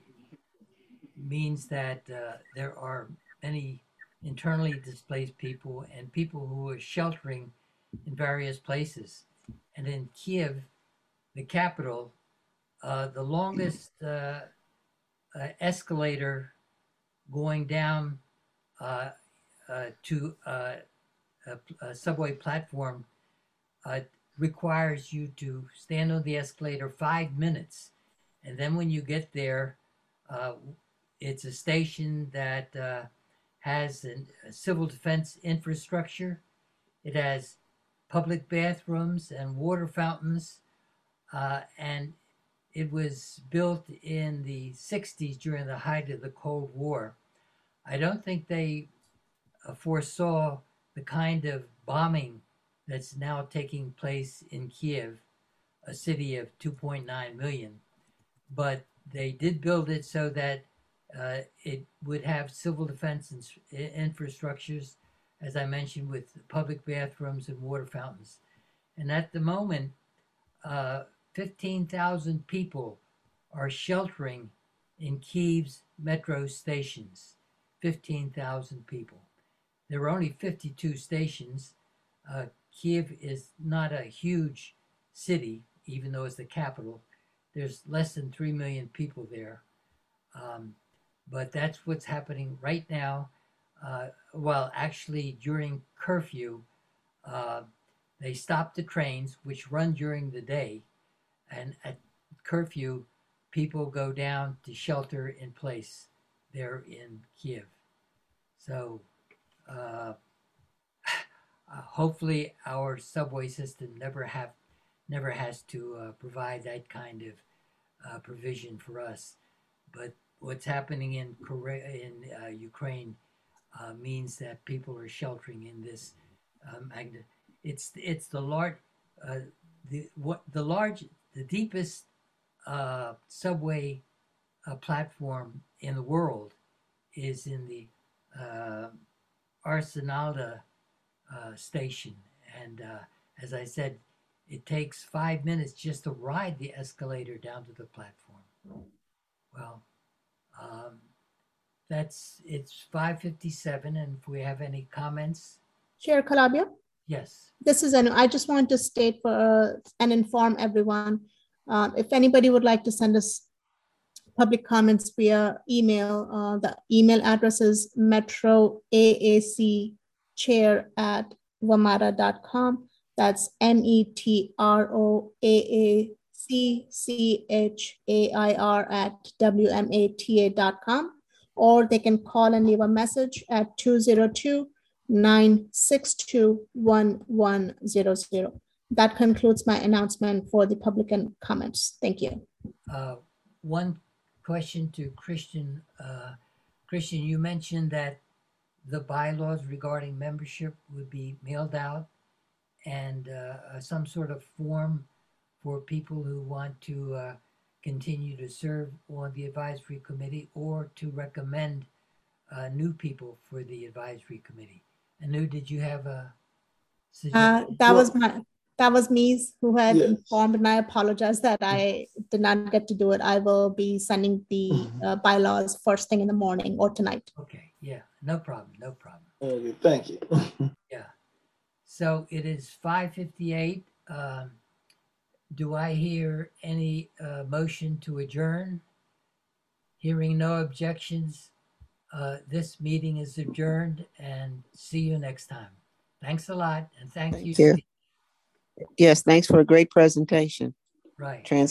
means that uh, there are many internally displaced people and people who are sheltering in various places. And in Kiev, the capital, uh, the longest uh, uh, escalator going down uh, uh, to uh, a, a subway platform uh, requires you to stand on the escalator five minutes. And then when you get there, uh, it's a station that uh, has an, a civil defense infrastructure. It has public bathrooms and water fountains. Uh, and it was built in the sixties during the height of the Cold War. I don't think they uh, foresaw the kind of bombing that's now taking place in Kiev, a city of two point nine million. But they did build it so that uh, it would have civil defense in- infrastructures, as I mentioned, with public bathrooms and water fountains. And at the moment, uh, fifteen thousand people are sheltering in Kiev's metro stations. fifteen thousand people. There are only fifty-two stations. Uh, Kiev is not a huge city, even though it's the capital. There's less than three million people there. Um, but that's what's happening right now. Uh, well, actually, during curfew, uh, they stop the trains, which run during the day. And at curfew, people go down to shelter in place there in Kiev. So uh, uh, hopefully our subway system never have never has to uh, provide that kind of uh, provision for us. But what's happening in Korea, in uh, Ukraine uh, means that people are sheltering in this. Um, it's it's the large uh, the what the large the deepest uh, subway uh, platform in the world is in the uh, Arsenalda uh, station, and uh, as I said, it takes five minutes just to ride the escalator down to the platform. Well, um, that's it's five fifty-seven, and if we have any comments, Chair Calabria? yes. This is an, I just want to state for uh, and inform everyone, uh, if anybody would like to send us public comments via email, uh, the email address is metroaacchair at wamata dot com. That's M E T R O A A C C H A I R at W M A T A dot com. Or they can call and leave a message at two zero two, nine six two, one one zero zero. That concludes my announcement for the public and comments. Thank you. Uh, one question to Christian. Uh, Christian, you mentioned that the bylaws regarding membership would be mailed out, and uh, some sort of form for people who want to uh, continue to serve on the advisory committee or to recommend uh, new people for the advisory committee. Anu, did you have a Uh, suggestion? that was my, that was me who had Yes. informed, and I apologize that I did not get to do it. I will be sending the uh, bylaws first thing in the morning or tonight. Okay, yeah, no problem, no problem. Okay, thank you. Yeah. So it is five fifty-eight. Um, do I hear any uh, motion to adjourn? Hearing no objections, uh, this meeting is adjourned, and see you next time. Thanks a lot, and thank, Thank you. you. Yes, thanks for a great presentation. Right. Trans